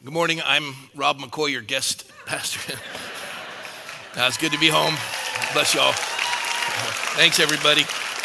Good morning. I'm Rob McCoy, your guest pastor. It's good to be home. Bless y'all. Thanks, everybody.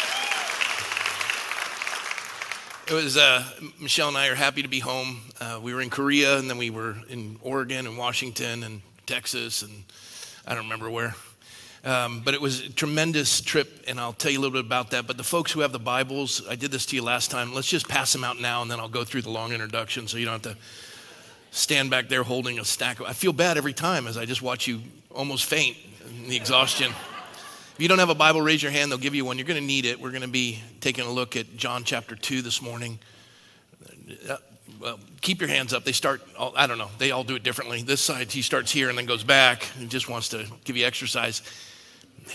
It was Michelle and I are happy to be home. We were in Korea, and then we were in Oregon and Washington and Texas, and I don't remember where. But it was a tremendous trip, and I'll tell you a little bit about that. But the folks who have the Bibles, I did this to you last time. Let's just pass them out now, and then I'll go through the long introduction so you don't have to stand back there holding a stack. I feel bad every time as I just watch you almost faint in the exhaustion. If you don't have a Bible, raise your hand. They'll give you one. You're going to need it. We're going to be taking a look at John chapter 2 this morning. Well, keep your hands up. They start, I don't know, they all do it differently. This side, he starts here and then goes back. He just wants to give you exercise. Yeah.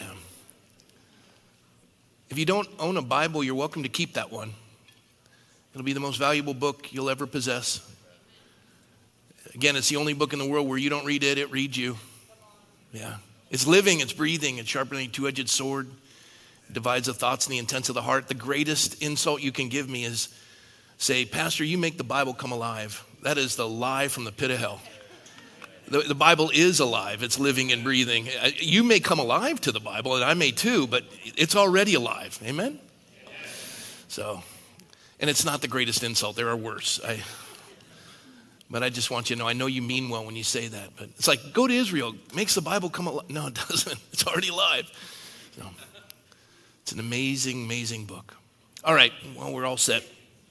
If you don't own a Bible, you're welcome to keep that one. It'll be the most valuable book you'll ever possess. Again, it's the only book in the world where you don't read it, it reads you. Yeah. It's living, it's breathing, it's sharpening a two-edged sword. It divides the thoughts and the intents of the heart. The greatest insult you can give me is say, Pastor, you make the Bible come alive. That is the lie from the pit of hell. The Bible is alive. It's living and breathing. You may come alive to the Bible, and I may too, but it's already alive. Amen? So, and it's not the greatest insult. There are worse. But I just want you to know, I know you mean well when you say that. But it's like, go to Israel. Makes the Bible come alive. No, it doesn't. It's already alive. So, it's an amazing, amazing book. All right, well, we're all set.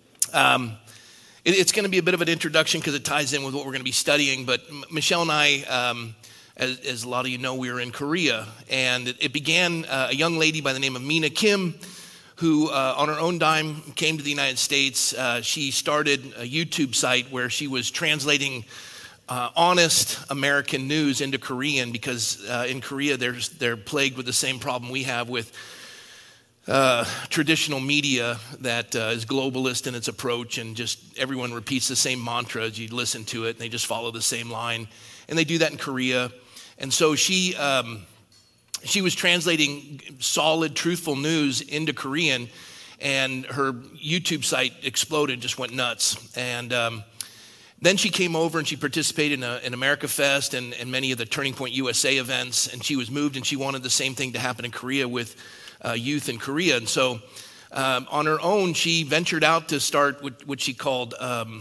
It's going to be a bit of an introduction because it ties in with what we're going to be studying. But Michelle and I, as a lot of you know, we were in Korea. And it began a young lady by the name of Mina Kim, who on her own dime came to the United States. She started a YouTube site where she was translating honest American news into Korean because in Korea they're plagued with the same problem we have with traditional media that is globalist in its approach, and just everyone repeats the same mantra as you listen to it, and they just follow the same line. And they do that in Korea. And so she was translating solid, truthful news into Korean, and her YouTube site exploded, just went nuts. And then she came over and she participated in America Fest and many of the Turning Point USA events, and she was moved, and she wanted the same thing to happen in Korea with youth in Korea. And so on her own, she ventured out to start what she called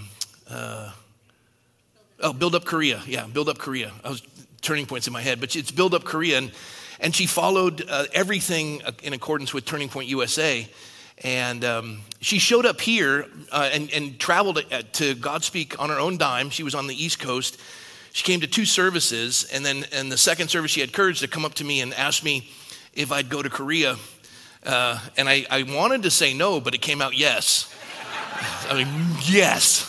Build Up Korea. Yeah, Build Up Korea. I was Turning Points in my head, but it's Build Up Korea. And she followed everything in accordance with Turning Point USA. And she showed up here and traveled to Godspeak on her own dime. She was on the East Coast. She came to 2 services. And then in the second service, she had courage to come up to me and ask me if I'd go to Korea. And I wanted to say no, but it came out yes. I mean, yes.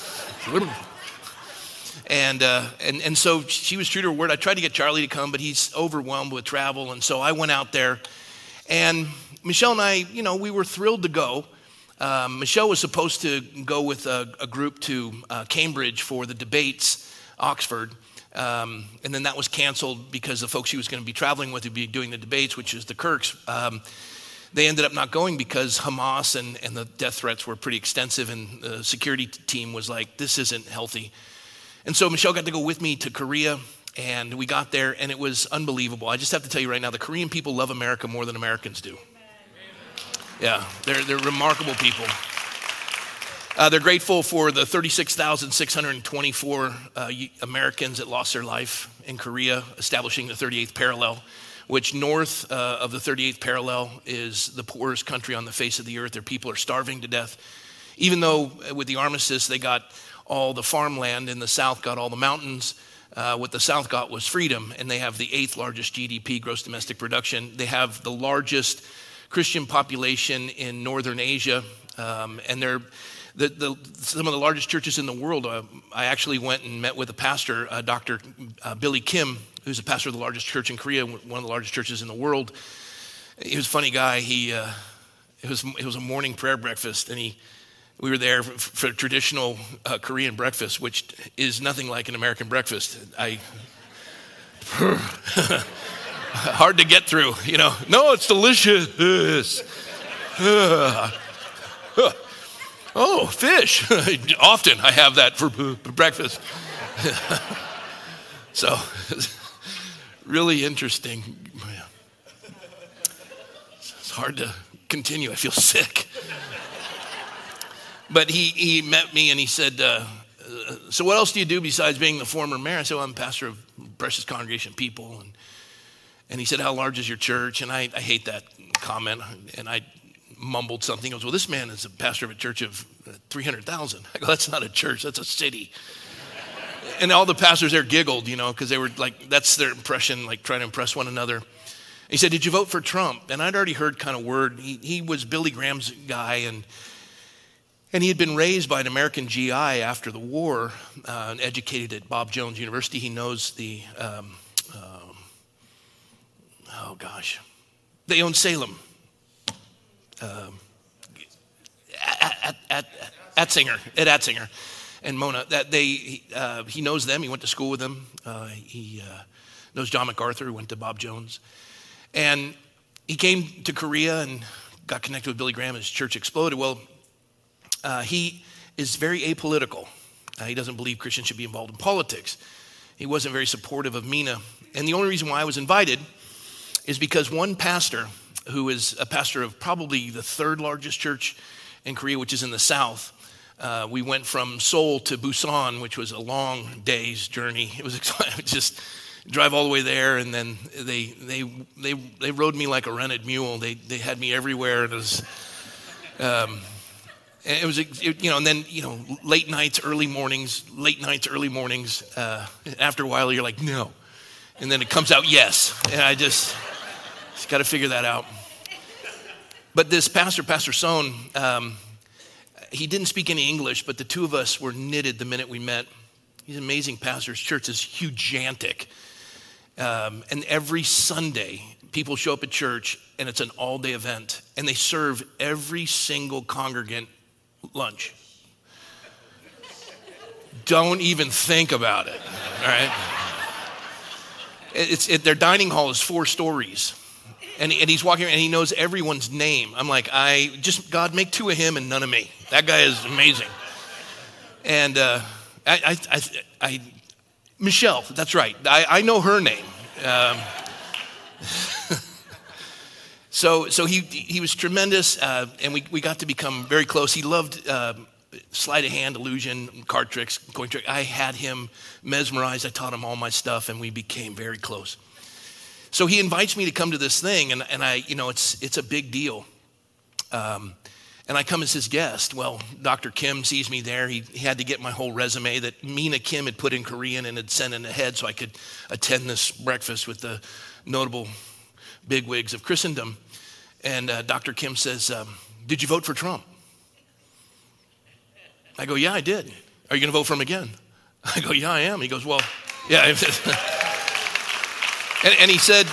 And so she was true to her word. I tried to get Charlie to come, but he's overwhelmed with travel. And so I went out there. And Michelle and I, we were thrilled to go. Michelle was supposed to go with a group to Cambridge for the debates, Oxford. And then that was canceled because the folks she was going to be traveling with would be doing the debates, which is the Kirks. They ended up not going because Hamas and the death threats were pretty extensive. And the security team was like, this isn't healthy. And so Michelle got to go with me to Korea, and we got there, and it was unbelievable. I just have to tell you right now, the Korean people love America more than Americans do. Yeah, they're remarkable people. They're grateful for the 36,624 Americans that lost their life in Korea, establishing the 38th parallel, which north of the 38th parallel is the poorest country on the face of the earth. Their people are starving to death. Even though with the armistice, they got all the farmland, and the South got all the mountains. What the South got was freedom, and they have the 8th largest GDP, gross domestic production. They have the largest Christian population in Northern Asia, and they're some of the largest churches in the world. I actually went and met with a pastor, Dr. Billy Kim, who's a pastor of the largest church in Korea, one of the largest churches in the world. He was a funny guy. It was a morning prayer breakfast, and we were there for traditional Korean breakfast, which is nothing like an American breakfast. Hard to get through, No, it's delicious. Oh, fish. Often I have that for breakfast. So, really interesting. It's hard to continue. I feel sick. But he met me and he said, so what else do you do besides being the former mayor? I said, well, I'm pastor of Precious Congregation of People. And he said, how large is your church? And I hate that comment. And I mumbled something. He goes, well, this man is a pastor of a church of 300,000. I go, that's not a church, that's a city. And all the pastors there giggled, because they were like, that's their impression, like trying to impress one another. He said, did you vote for Trump? And I'd already heard kind of word. He was Billy Graham's guy, and he had been raised by an American GI after the war, and educated at Bob Jones University. He knows they own Salem. At Atzinger and Mona. He knows them. He went to school with them. He knows John MacArthur, who went to Bob Jones. And he came to Korea and got connected with Billy Graham. His church exploded. Well, he is very apolitical. He doesn't believe Christians should be involved in politics. He wasn't very supportive of Mina. And the only reason why I was invited is because one pastor, who is a pastor of probably the third largest church in Korea, which is in the south. We went from Seoul to Busan, which was a long day's journey. It was just drive all the way there, and then they rode me like a rented mule. They had me everywhere. And and then late nights, early mornings. After a while, you're like, no, and then it comes out yes, and I just got to figure that out. But this Pastor Sohn, he didn't speak any English, but the two of us were knitted the minute we met. He's an amazing pastor. His church is hugantic. And every Sunday, people show up at church, and it's an all-day event, and they serve every single congregant lunch. Don't even think about it, all right? Their dining hall is 4 stories. And he's walking around and he knows everyone's name. I'm like, God, make 2 of him and none of me. That guy is amazing. And Michelle, that's right. I know her name. So he was tremendous, and we got to become very close. He loved sleight of hand, illusion, card tricks, coin trick. I had him mesmerized. I taught him all my stuff, and we became very close. So he invites me to come to this thing, and it's a big deal. And I come as his guest. Well, Dr. Kim sees me there. He had to get my whole resume that Mina Kim had put in Korean and had sent in ahead so I could attend this breakfast with the notable bigwigs of Christendom. And Dr. Kim says, did you vote for Trump? I go, yeah, I did. Are you going to vote for him again? I go, yeah, I am. He goes, well, yeah. And he said,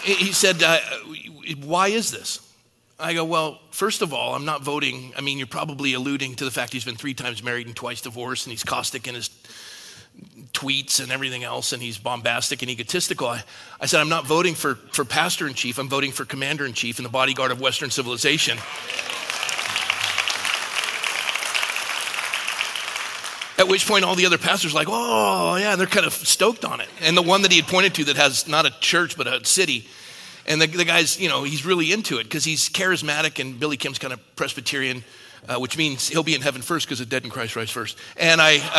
why is this? I go, well, first of all, I'm not voting. I mean, you're probably alluding to the fact he's been 3 times married and twice divorced, and he's caustic in his tweets and everything else, and he's bombastic and egotistical. I said, I'm not voting for pastor-in-chief. I'm voting for commander-in-chief and the bodyguard of Western civilization. At which point all the other pastors are like, oh, yeah, and they're kind of stoked on it. And the one that he had pointed to that has not a church but a city, and the guy's, he's really into it because he's charismatic, and Billy Kim's kind of Presbyterian, which means he'll be in heaven first because the dead in Christ rise first. And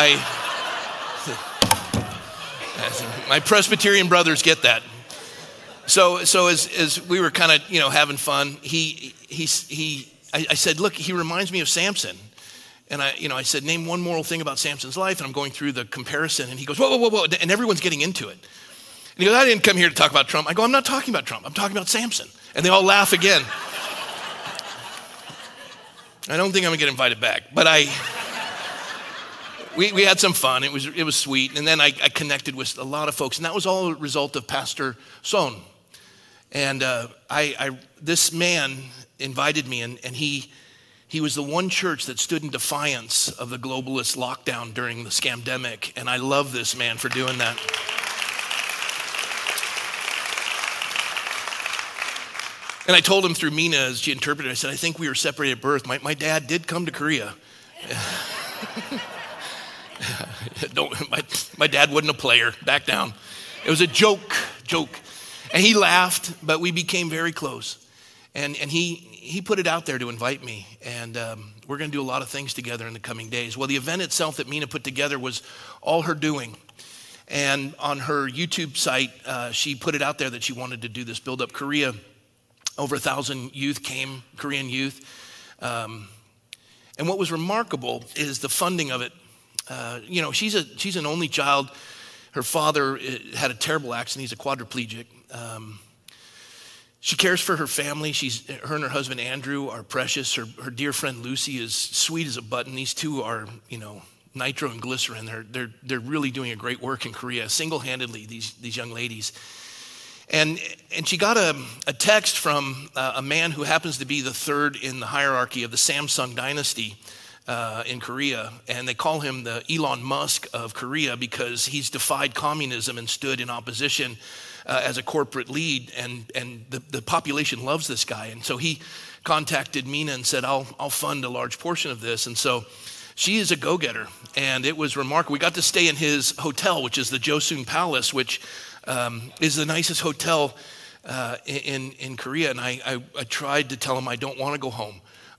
my Presbyterian brothers get that. So as we were kind of, having fun, I said, look, he reminds me of Samson. And I said, name one moral thing about Samson's life. And I'm going through the comparison. And he goes, whoa. And everyone's getting into it. And he goes, I didn't come here to talk about Trump. I go, I'm not talking about Trump. I'm talking about Samson. And they all laugh again. I don't think I'm going to get invited back. But we had some fun. It was sweet. And then I connected with a lot of folks. And that was all a result of Pastor Sohn. And this man invited me. And he was the one church that stood in defiance of the globalist lockdown during the scamdemic. And I love this man for doing that. And I told him through Mina, as she interpreted, I said, I think we were separated at birth. My dad did come to Korea. My dad wasn't a player. Back down. It was a joke. And he laughed, but we became very close. And he put it out there to invite me. And we're going to do a lot of things together in the coming days. Well, the event itself that Mina put together was all her doing. And on her YouTube site, she put it out there that she wanted to do this Build Up Korea. Over 1,000 youth came, Korean youth. And what was remarkable is the funding of it. She's an only child. Her father had a terrible accident. He's a quadriplegic. She cares for her family. Her and her husband, Andrew, are precious. Her dear friend, Lucy, is sweet as a button. These two are, nitro and glycerin. They're really doing a great work in Korea, single-handedly, these young ladies. And she got a text from a man who happens to be the third in the hierarchy of the Samsung dynasty in Korea. And they call him the Elon Musk of Korea because he's defied communism and stood in opposition as a corporate lead. And the population loves this guy. And so he contacted Mina and said, I'll fund a large portion of this. And so she is a go-getter. And it was remarkable. We got to stay in his hotel, which is the Joseon Palace, which is the nicest hotel in Korea. And I tried to tell him I don't want to go home.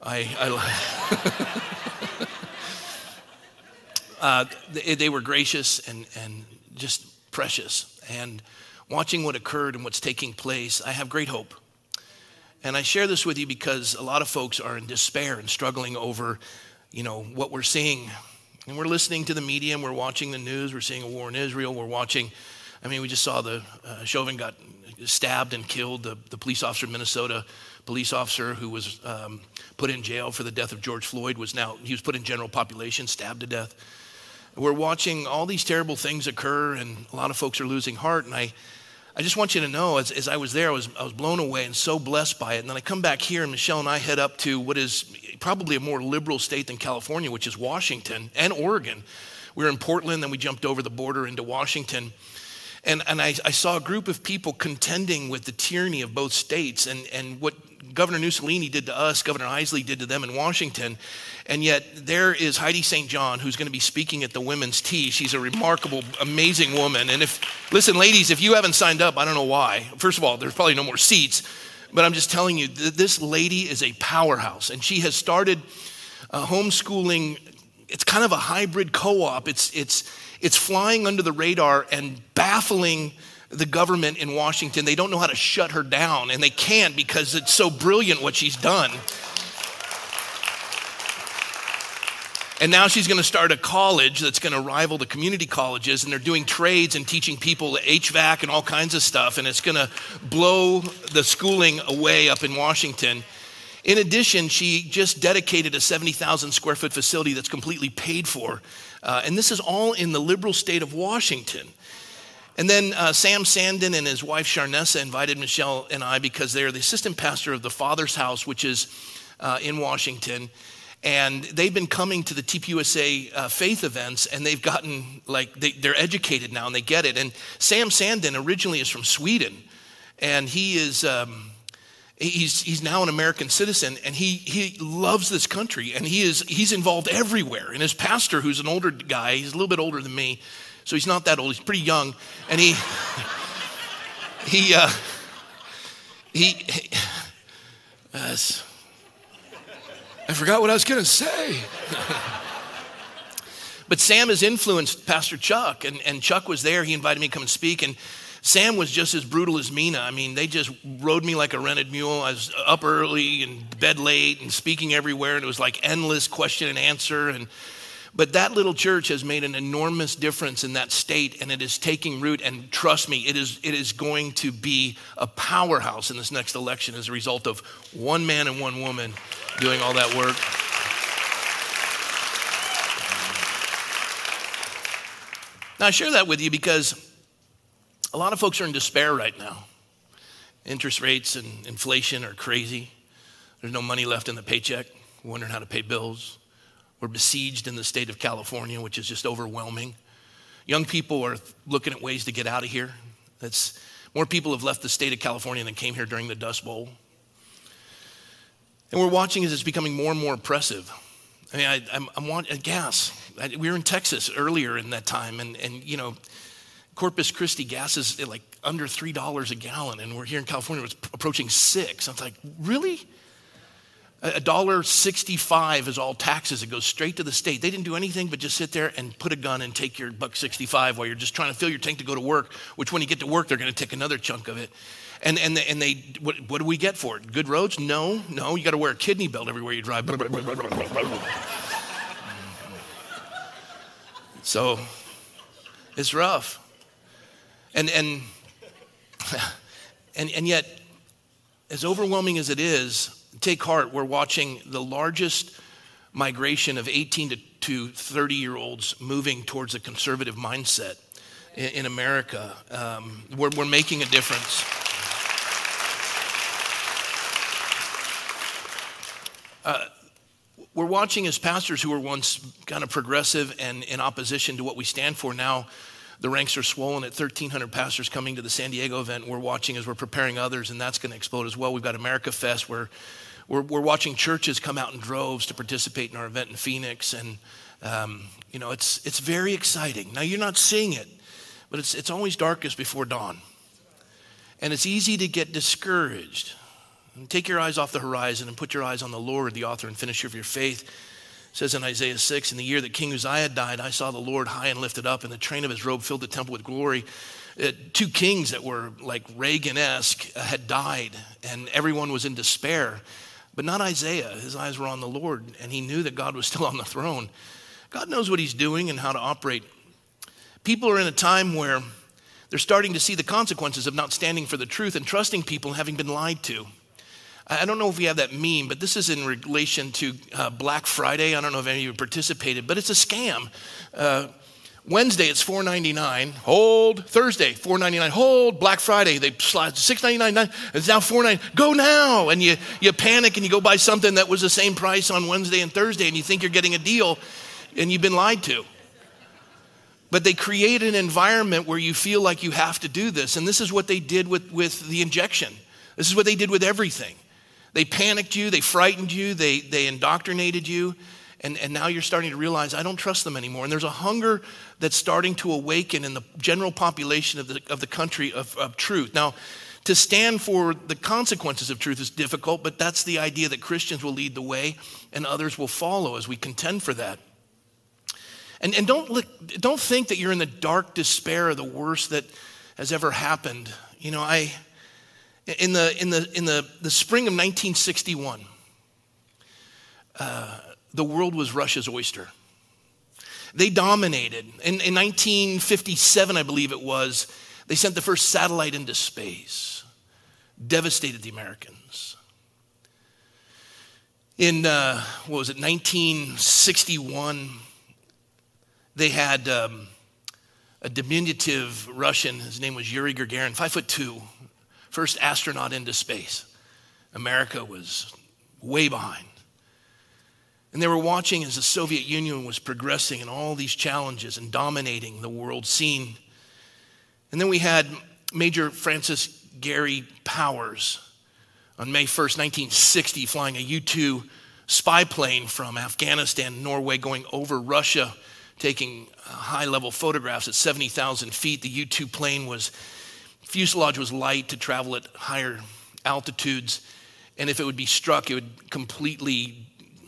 They were gracious and just precious. And watching what occurred and what's taking place, I have great hope. And I share this with you because a lot of folks are in despair and struggling over, what we're seeing. And we're listening to the media and we're watching the news. We're seeing a war in Israel. We just saw the Chauvin got stabbed and killed. The police officer in Minnesota, police officer who was put in jail for the death of George Floyd, he was put in general population, stabbed to death. We're watching all these terrible things occur, and a lot of folks are losing heart. And I just want you to know, as I was there, I was blown away and so blessed by it. And then I come back here, and Michelle and I head up to what is probably a more liberal state than California, which is Washington and Oregon. We were in Portland, then we jumped over the border into Washington. And I saw a group of people contending with the tyranny of both states and what Governor Mussolini did to us, Governor Isley did to them in Washington. And yet there is Heidi St. John, who's going to be speaking at the Women's Tea. She's a remarkable, amazing woman. And listen, ladies, if you haven't signed up, I don't know why. First of all, there's probably no more seats. But I'm just telling you, this lady is a powerhouse. And she has started homeschooling. It's kind of a hybrid co-op. It's flying under the radar and baffling the government in Washington. They don't know how to shut her down, and they can't because it's so brilliant what she's done. And now she's going to start a college that's going to rival the community colleges, and they're doing trades and teaching people HVAC and all kinds of stuff, and it's going to blow the schooling away up in Washington. In addition, she just dedicated a 70,000 square foot facility that's completely paid for. And this is all in the liberal state of Washington. And then Sam Sandin and his wife Sharnessa invited Michelle and I because they're the assistant pastor of the Father's House, which is in Washington. And they've been coming to the TPUSA faith events, and they've gotten, they're educated now and they get it. And Sam Sandin originally is from Sweden, and he is... He's now an American citizen, and he loves this country, and he's involved everywhere. And his pastor, who's an older guy, he's a little bit older than me, so he's not that old. He's pretty young, and I forgot what I was going to say. But Sam has influenced Pastor Chuck, and Chuck was there. He invited me to come and speak, and Sam was just as brutal as Mina. They just rode me like a rented mule. I was up early and bed late and speaking everywhere, and it was like endless question and answer. But that little church has made an enormous difference in that state, and it is taking root. And trust me, it is going to be a powerhouse in this next election as a result of one man and one woman doing all that work. Now, I share that with you because a lot of folks are in despair right now. Interest rates and inflation are crazy. There's no money left in the paycheck. We're wondering how to pay bills. We're besieged in the state of California, which is just overwhelming. Young people are looking at ways to get out of here. More people have left the state of California than came here during the Dust Bowl. And we're watching as it's becoming more and more oppressive. I mean, I'm wanting gas. We were in Texas earlier in that time, and Corpus Christi gas is like under $3 a gallon, and we're here in California, it's approaching $6. I was like, really? $1.65 is all taxes. It goes straight to the state. They didn't do anything but just sit there and put a gun and take your $1.65 while you're just trying to fill your tank to go to work, which when you get to work, they're going to take another chunk of it. And what do we get for it? Good roads? No, you got to wear a kidney belt everywhere you drive. So it's rough. And yet, as overwhelming as it is, take heart, we're watching the largest migration of 18 to 30-year-olds moving towards a conservative mindset in America. We're making a difference. We're watching as pastors who were once kind of progressive and in opposition to what we stand for. Now the ranks are swollen at 1,300 pastors coming to the San Diego event. We're watching as we're preparing others, and that's going to explode as well. We've got America Fest, where we're watching churches come out in droves to participate in our event in Phoenix, and it's very exciting. Now you're not seeing it, but it's always darkest before dawn, and it's easy to get discouraged. And take your eyes off the horizon and put your eyes on the Lord, the author and finisher of your faith. It says in Isaiah 6, in the year that King Uzziah died, I saw the Lord high and lifted up, and the train of his robe filled the temple with glory. Two kings that were like Reagan-esque had died, and everyone was in despair. But not Isaiah. His eyes were on the Lord, and he knew that God was still on the throne. God knows what he's doing and how to operate. People are in a time where they're starting to see the consequences of not standing for the truth and trusting people and having been lied to. I don't know if we have that meme, but this is in relation to Black Friday. I don't know if any of you participated, but it's a scam. Wednesday, it's $4.99. Hold. Thursday, $4.99. Hold. Black Friday, they slide $6.99. It's now $4.99. Go now. And you panic and you go buy something that was the same price on Wednesday and Thursday, and you think you're getting a deal, and you've been lied to. But they create an environment where you feel like you have to do this. And this is what they did with the injection. This is what they did with everything. They panicked you, they frightened you, they indoctrinated you, and now you're starting to realize, I don't trust them anymore. And there's a hunger that's starting to awaken in the general population of the country of truth. Now, to stand for the consequences of truth is difficult, but that's the idea that Christians will lead the way and others will follow as we contend for that. And don't think that you're in the dark despair of the worst that has ever happened. In the spring of 1961, the world was Russia's oyster. They dominated. In 1957, I believe it was, they sent the first satellite into space, devastated the Americans. In 1961, they had a diminutive Russian, his name was Yuri Gagarin, 5'2", first astronaut into space. America was way behind. And they were watching as the Soviet Union was progressing in all these challenges and dominating the world scene. And then we had Major Francis Gary Powers on May 1st, 1960, flying a U-2 spy plane from Afghanistan, Norway, going over Russia, taking high-level photographs at 70,000 feet. The U-2 plane fuselage was light to travel at higher altitudes, and if it would be struck, it would completely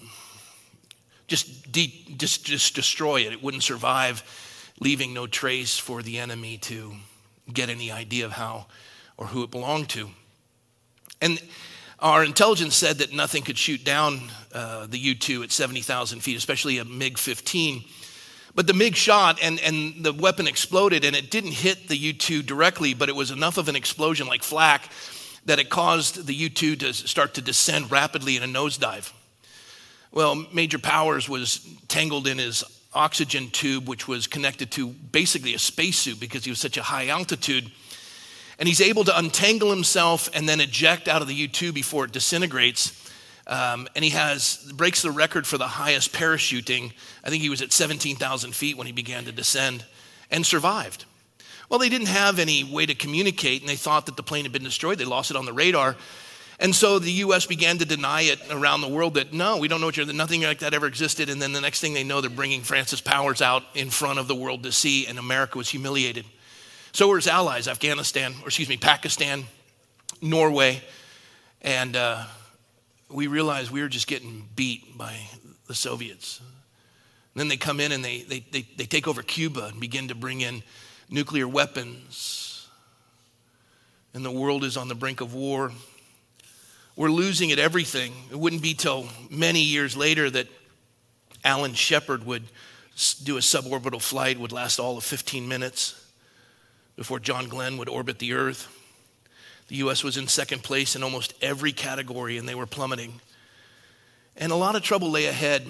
just destroy it. It wouldn't survive, leaving no trace for the enemy to get any idea of how or who it belonged to. And our intelligence said that nothing could shoot down the U-2 at 70,000 feet, especially a MiG-15. But the MiG shot and the weapon exploded, and it didn't hit the U-2 directly, but it was enough of an explosion like flak that it caused the U-2 to start to descend rapidly in a nosedive. Well, Major Powers was tangled in his oxygen tube, which was connected to basically a spacesuit because he was such a high altitude. And he's able to untangle himself and then eject out of the U-2 before it disintegrates. And he breaks the record for the highest parachuting. I think he was at 17,000 feet when he began to descend, and survived. Well, they didn't have any way to communicate, and they thought that the plane had been destroyed. They lost it on the radar. And so the U.S. began to deny it around the world that, no, we don't know that nothing like that ever existed. And then the next thing they know, they're bringing Francis Powers out in front of the world to see, and America was humiliated. So were its allies, Pakistan, Norway. And we realized we were just getting beat by the Soviets. And then they come in and they take over Cuba and begin to bring in nuclear weapons. And the world is on the brink of war. We're losing at everything. It wouldn't be till many years later that Alan Shepard would do a suborbital flight, would last all of 15 minutes before John Glenn would orbit the Earth. The U.S. was in second place in almost every category, and they were plummeting. And a lot of trouble lay ahead.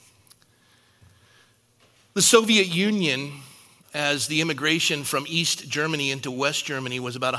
The Soviet Union, as the immigration from East Germany into West Germany was about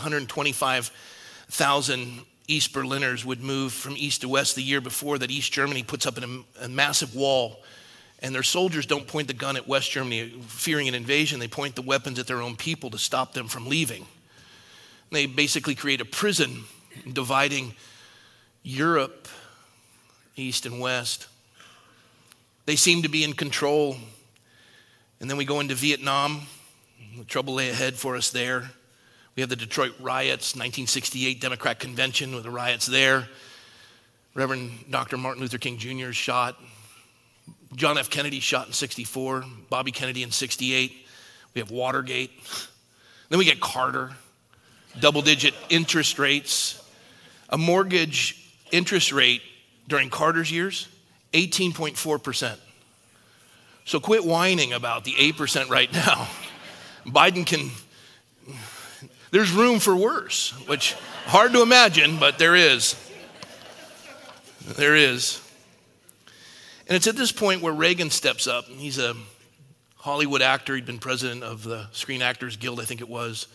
125,000 East Berliners would move from east to west the year before that. East Germany puts up a massive wall, and their soldiers don't point the gun at West Germany fearing an invasion. They point the weapons at their own people to stop them from leaving. They basically create a prison dividing Europe, east and west. They seem to be in control. And then we go into Vietnam. The trouble lay ahead for us there. We have the Detroit riots, 1968 Democrat Convention with the riots there. Reverend Dr. Martin Luther King Jr. is shot. John F. Kennedy shot in 64. Bobby Kennedy in 68. We have Watergate. Then we get Carter. Double-digit interest rates. A mortgage interest rate during Carter's years, 18.4%. So quit whining about the 8% right now. Biden can... There's room for worse, which hard to imagine, but there is. There is. And it's at this point where Reagan steps up. He's a Hollywood actor. He'd been president of the Screen Actors Guild, I think it was.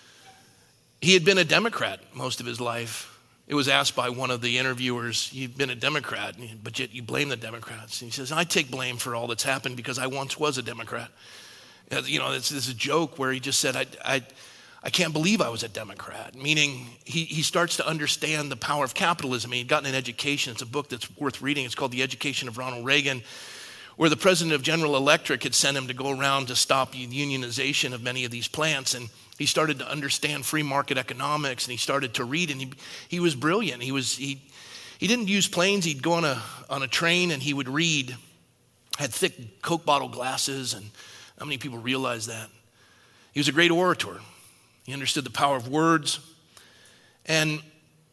He had been a Democrat most of his life. It was asked by one of the interviewers, you've been a Democrat, but yet you blame the Democrats. And he says, I take blame for all that's happened because I once was a Democrat. You know, this is a joke where he just said, I can't believe I was a Democrat, meaning he starts to understand the power of capitalism. He'd gotten an education. It's a book that's worth reading. It's called The Education of Ronald Reagan, where the president of General Electric had sent him to go around to stop the unionization of many of these plants. And he started to understand free market economics, and he started to read, and he was brilliant. He didn't use planes. He'd go on a train, and he would read, had thick Coke bottle glasses, and how many people realize that? He was a great orator. He understood the power of words, and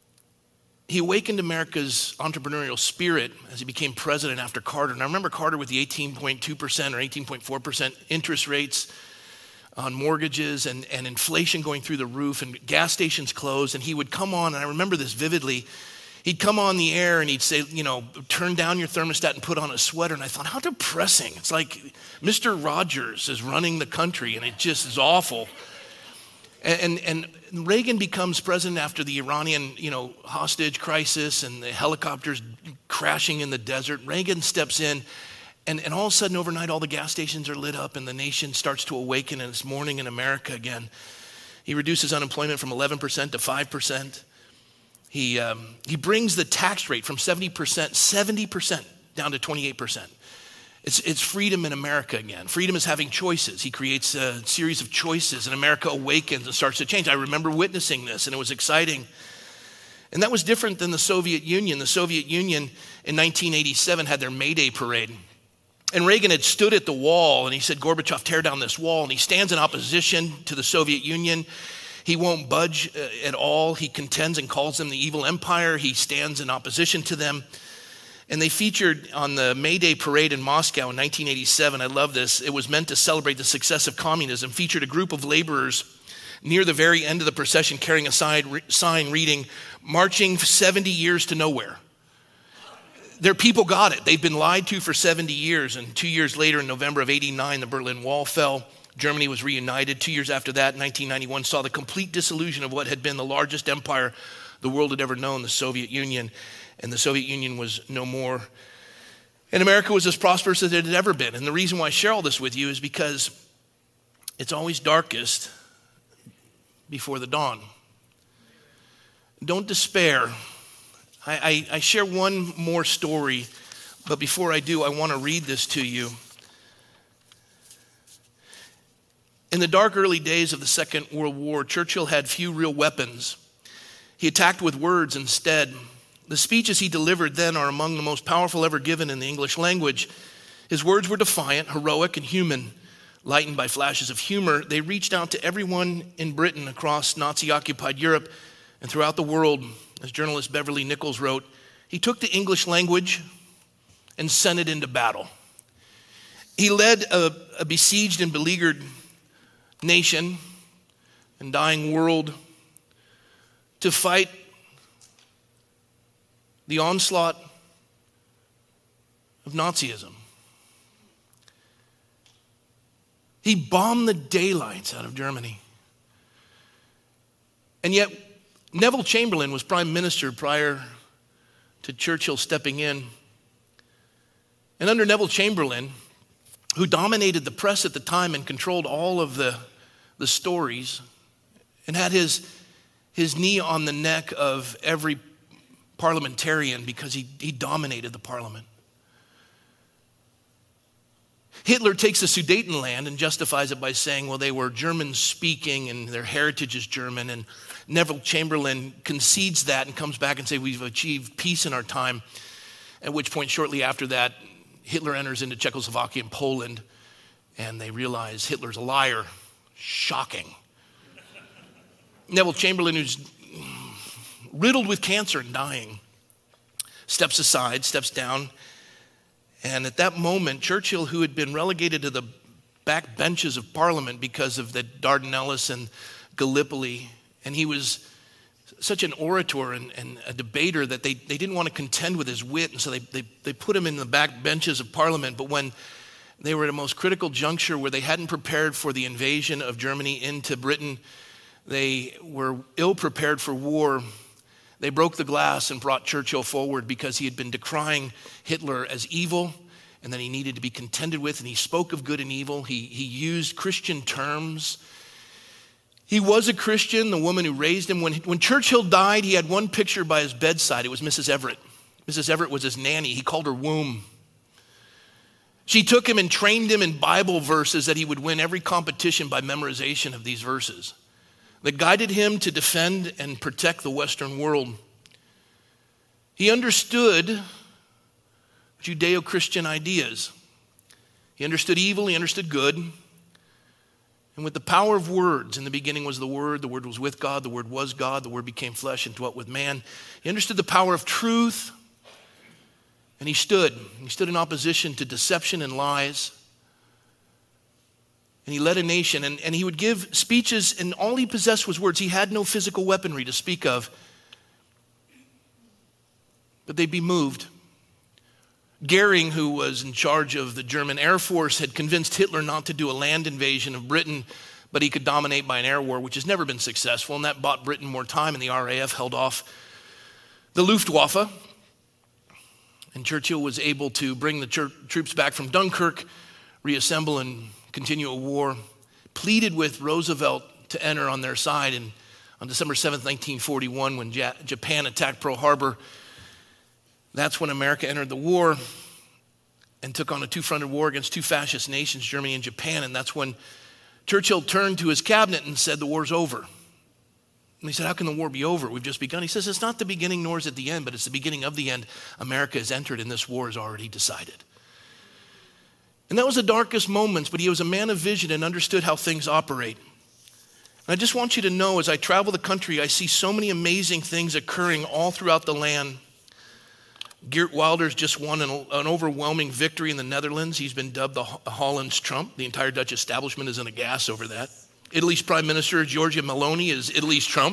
he awakened America's entrepreneurial spirit as he became president after Carter. And I remember Carter with the 18.2% or 18.4% interest rates on mortgages and inflation going through the roof and gas stations closed. And he would come on, and I remember this vividly, he'd come on the air and he'd say, you know, turn down your thermostat and put on a sweater. And I thought, how depressing. It's like Mr. Rogers is running the country, and it just is awful. And Reagan becomes president after the Iranian, hostage crisis and the helicopters crashing in the desert. Reagan steps in, and all of a sudden, overnight, all the gas stations are lit up, and the nation starts to awaken, and it's morning in America again. He reduces unemployment from 11% to 5%. He brings the tax rate from 70% down to 28%. It's freedom in America again. Freedom is having choices. He creates a series of choices, and America awakens and starts to change. I remember witnessing this, and it was exciting. And that was different than the Soviet Union. The Soviet Union in 1987 had their May Day parade. And Reagan had stood at the wall, and he said, Gorbachev, tear down this wall. And he stands in opposition to the Soviet Union. He won't budge at all. He contends and calls them the evil empire. He stands in opposition to them. And they featured on the May Day parade in Moscow in 1987, I love this, it was meant to celebrate the success of communism, featured a group of laborers near the very end of the procession carrying a sign reading, marching 70 years to nowhere. Their people got it. They've been lied to for 70 years. And 2 years later, in November of 89, the Berlin Wall fell. Germany was reunited. 2 years after that, 1991, saw the complete dissolution of what had been the largest empire the world had ever known, the Soviet Union. And the Soviet Union was no more. And America was as prosperous as it had ever been. And the reason why I share all this with you is because it's always darkest before the dawn. Don't despair I share one more story, but before I do, I want to read this to you. In the dark early days of the Second World War, Churchill had few real weapons. He attacked with words instead. The speeches he delivered then are among the most powerful ever given in the English language. His words were defiant, heroic, and human. Lightened by flashes of humor, they reached out to everyone in Britain, across Nazi-occupied Europe, and throughout the world. As journalist Beverly Nichols wrote, he took the English language and sent it into battle. He led a besieged and beleaguered nation and dying world to fight the onslaught of Nazism. He bombed the daylights out of Germany. And yet, Neville Chamberlain was prime minister prior to Churchill stepping in. And under Neville Chamberlain, who dominated the press at the time and controlled all of the stories, and had his knee on the neck of every parliamentarian because he dominated the parliament. Hitler takes the Sudetenland and justifies it by saying, well, they were German-speaking and their heritage is German. And Neville Chamberlain concedes that and comes back and says, we've achieved peace in our time. At which point, shortly after that, Hitler enters into Czechoslovakia and Poland, and they realize Hitler's a liar. Shocking. Neville Chamberlain, who's riddled with cancer and dying, steps aside, steps down. And at that moment, Churchill, who had been relegated to the back benches of Parliament because of the Dardanelles and Gallipoli, and he was such an orator and a debater that they didn't want to contend with his wit, and so they put him in the back benches of Parliament. But when they were at a most critical juncture where they hadn't prepared for the invasion of Germany into Britain, they were ill prepared for war. They broke the glass and brought Churchill forward because he had been decrying Hitler as evil and that he needed to be contended with, and he spoke of good and evil. He used Christian terms. He was a Christian, the woman who raised him. When Churchill died, he had one picture by his bedside. It was Mrs. Everett. Mrs. Everett was his nanny. He called her womb. She took him and trained him in Bible verses that he would win every competition by memorization of these verses, that guided him to defend and protect the Western world. He understood Judeo-Christian ideas. He understood evil, he understood good. And with the power of words, in the beginning was the Word was with God, the Word was God, the Word became flesh and dwelt with man. He understood the power of truth, and he stood in opposition to deception and lies. And he led a nation, and he would give speeches, and all he possessed was words. He had no physical weaponry to speak of, but they'd be moved. Goering, who was in charge of the German Air Force, had convinced Hitler not to do a land invasion of Britain, but he could dominate by an air war, which has never been successful, and that bought Britain more time, and the RAF held off the Luftwaffe. And Churchill was able to bring the troops back from Dunkirk, reassemble and continue a war, pleaded with Roosevelt to enter on their side. And on December 7th, 1941, when Japan attacked Pearl Harbor, that's when America entered the war and took on a two-fronted war against two fascist nations, Germany and Japan. And that's when Churchill turned to his cabinet and said, the war's over. And he said, how can the war be over? We've just begun. He says, it's not the beginning nor is it the end, but it's the beginning of the end. America has entered and this war is already decided. And that was the darkest moments, but he was a man of vision and understood how things operate. And I just want you to know, as I travel the country, I see so many amazing things occurring all throughout the land. Geert Wilders just won an overwhelming victory in the Netherlands. He's been dubbed the Holland's Trump. The entire Dutch establishment is in a gas over that. Italy's Prime Minister, Giorgia Meloni, is Italy's Trump.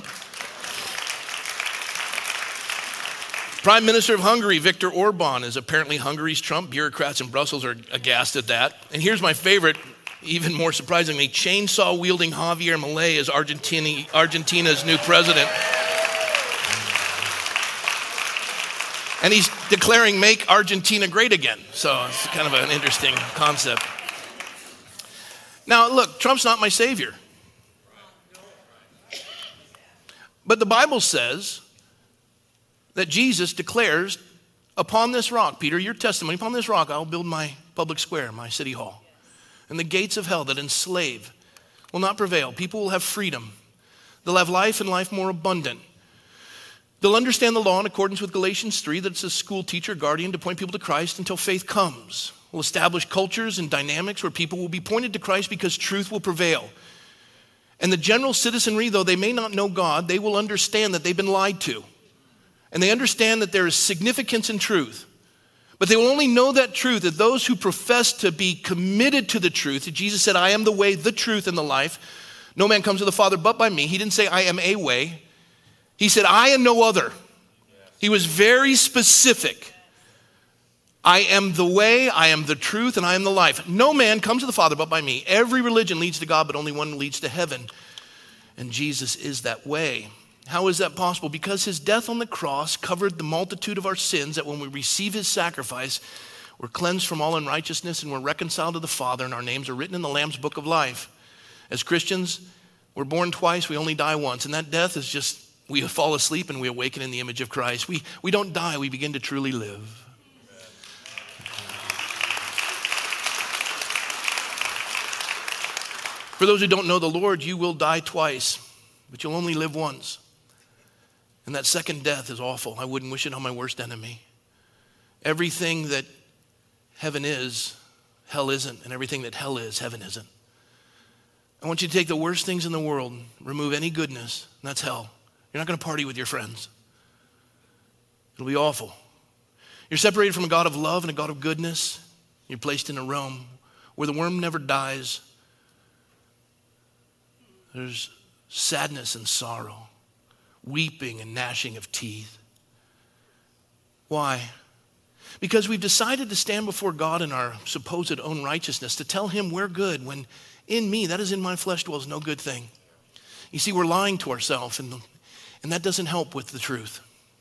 Prime Minister of Hungary, Viktor Orban, is apparently Hungary's Trump. Bureaucrats in Brussels are aghast at that. And here's my favorite, even more surprisingly, chainsaw-wielding Javier Milei is Argentina's new president. And he's declaring, make Argentina great again. So it's kind of an interesting concept. Now, look, Trump's not my savior. But the Bible says that Jesus declares, upon this rock, Peter, your testimony, upon this rock I'll build my public square, my city hall. And the gates of hell that enslave will not prevail. People will have freedom. They'll have life and life more abundant. They'll understand the law in accordance with Galatians 3, that it's a school teacher, guardian to point people to Christ until faith comes. We'll establish cultures and dynamics where people will be pointed to Christ because truth will prevail. And the general citizenry, though they may not know God, they will understand that they've been lied to. And they understand that there is significance in truth. But they will only know that truth that those who profess to be committed to the truth. Jesus said, I am the way, the truth, and the life. No man comes to the Father but by me. He didn't say, I am a way. He said, I am no other. He was very specific. I am the way, I am the truth, and I am the life. No man comes to the Father but by me. Every religion leads to God, but only one leads to heaven. And Jesus is that way. How is that possible? Because his death on the cross covered the multitude of our sins, that when we receive his sacrifice, we're cleansed from all unrighteousness and we're reconciled to the Father, and our names are written in the Lamb's book of life. As Christians, we're born twice, we only die once. And that death is just, we fall asleep and we awaken in the image of Christ. We don't die, we begin to truly live. For those who don't know the Lord, you will die twice, but you'll only live once. And that second death is awful. I wouldn't wish it on my worst enemy. Everything that heaven is, hell isn't. And everything that hell is, heaven isn't. I want you to take the worst things in the world, remove any goodness, and that's hell. You're not going to party with your friends. It'll be awful. You're separated from a God of love and a God of goodness. You're placed in a realm where the worm never dies. There's sadness and sorrow, weeping and gnashing of teeth. Why? Because we've decided to stand before God in our supposed own righteousness, to tell him we're good, when in me, that is in my flesh, dwells no good thing. You see, we're lying to ourselves, and that doesn't help with the truth.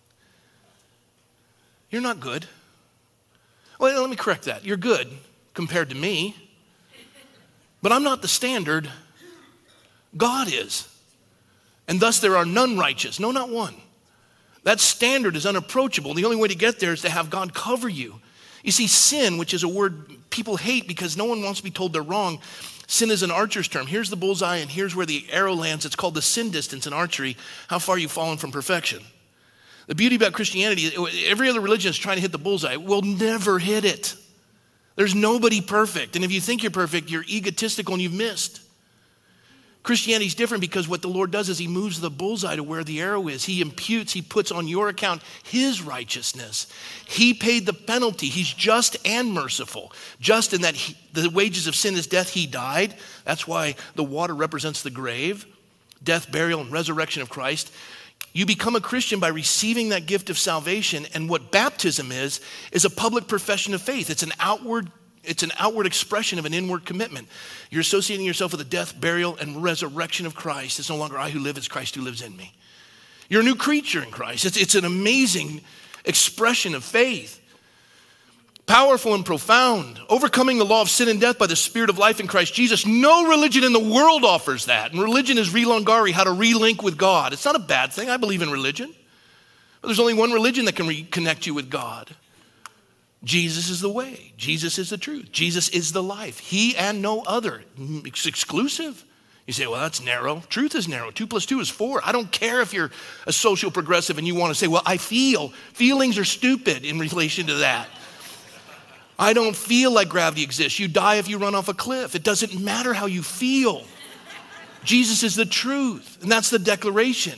You're not good. Well, let me correct that. You're good compared to me, but I'm not the standard. God is. And thus there are none righteous. No, not one. That standard is unapproachable. The only way to get there is to have God cover you. You see, sin, which is a word people hate because no one wants to be told they're wrong. Sin is an archer's term. Here's the bullseye and here's where the arrow lands. It's called the sin distance in archery, how far you've fallen from perfection. The beauty about Christianity, every other religion is trying to hit the bullseye. We'll never hit it. There's nobody perfect. And if you think you're perfect, you're egotistical and you've missed. Christianity is different because what the Lord does is he moves the bullseye to where the arrow is. He imputes, he puts on your account his righteousness. He paid the penalty. He's just and merciful. Just in that the wages of sin is death, he died. That's why the water represents the grave, death, burial, and resurrection of Christ. You become a Christian by receiving that gift of salvation, and what baptism is a public profession of faith. It's an outward expression of an inward commitment. You're associating yourself with the death, burial, and resurrection of Christ. It's no longer I who live, it's Christ who lives in me. You're a new creature in Christ. It's an amazing expression of faith. Powerful and profound. Overcoming the law of sin and death by the Spirit of life in Christ Jesus. No religion in the world offers that. And religion is relongari, how to relink with God. It's not a bad thing. I believe in religion. But there's only one religion that can reconnect you with God. Jesus is the way. Jesus is the truth. Jesus is the life. He and no other. It's exclusive. You say, well, that's narrow. Truth is narrow. 2 + 2 is 4. I don't care if you're a social progressive and you want to say, well, I feel. Feelings are stupid in relation to that. I don't feel like gravity exists. You die if you run off a cliff. It doesn't matter how you feel. Jesus is the truth. And that's the declaration.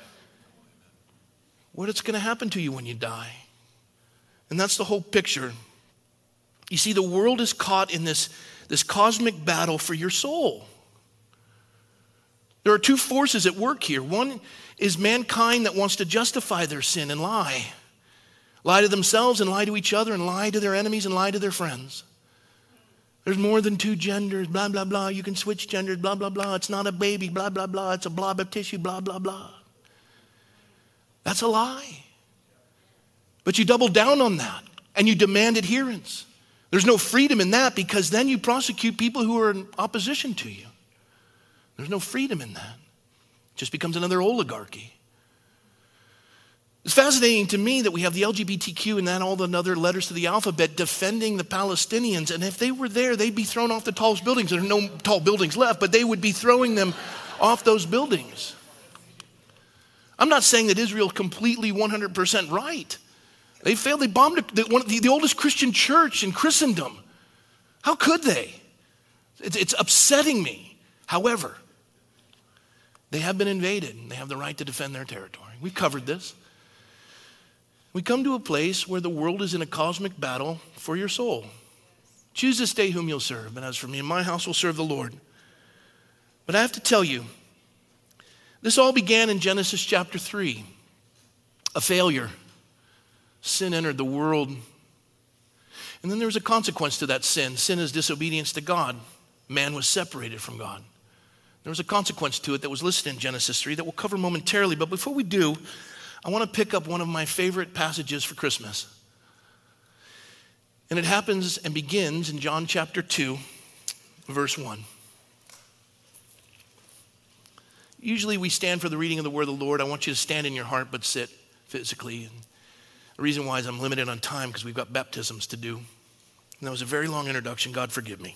What's going to happen to you when you die? And that's the whole picture. You see, the world is caught in this cosmic battle for your soul. There are two forces at work here. One is mankind that wants to justify their sin and lie. Lie to themselves and lie to each other and lie to their enemies and lie to their friends. There's more than two genders, blah, blah, blah. You can switch genders, blah, blah, blah. It's not a baby, blah, blah, blah. It's a blob of tissue, blah, blah, blah. That's a lie. But you double down on that and you demand adherence. There's no freedom in that because then you prosecute people who are in opposition to you. There's no freedom in that. It just becomes another oligarchy. It's fascinating to me that we have the LGBTQ and then all the other letters to the alphabet defending the Palestinians. And if they were there, they'd be thrown off the tallest buildings. There are no tall buildings left, but they would be throwing them off those buildings. I'm not saying that Israel's completely 100% right. They failed. They bombed the oldest Christian church in Christendom. How could they? It's upsetting me. However, they have been invaded and they have the right to defend their territory. We've covered this. We come to a place where the world is in a cosmic battle for your soul. Choose this day whom you'll serve. But as for me and my house, will serve the Lord. But I have to tell you, this all began in Genesis chapter 3. A failure. Sin entered the world. And then there was a consequence to that sin. Sin is disobedience to God. Man was separated from God. There was a consequence to it that was listed in Genesis 3 that we'll cover momentarily. But before we do, I want to pick up one of my favorite passages for Christmas. And it happens and begins in John chapter 2, verse 1. Usually we stand for the reading of the word of the Lord. I want you to stand in your heart but sit physically. And the reason why is I'm limited on time because we've got baptisms to do. And that was a very long introduction. God forgive me.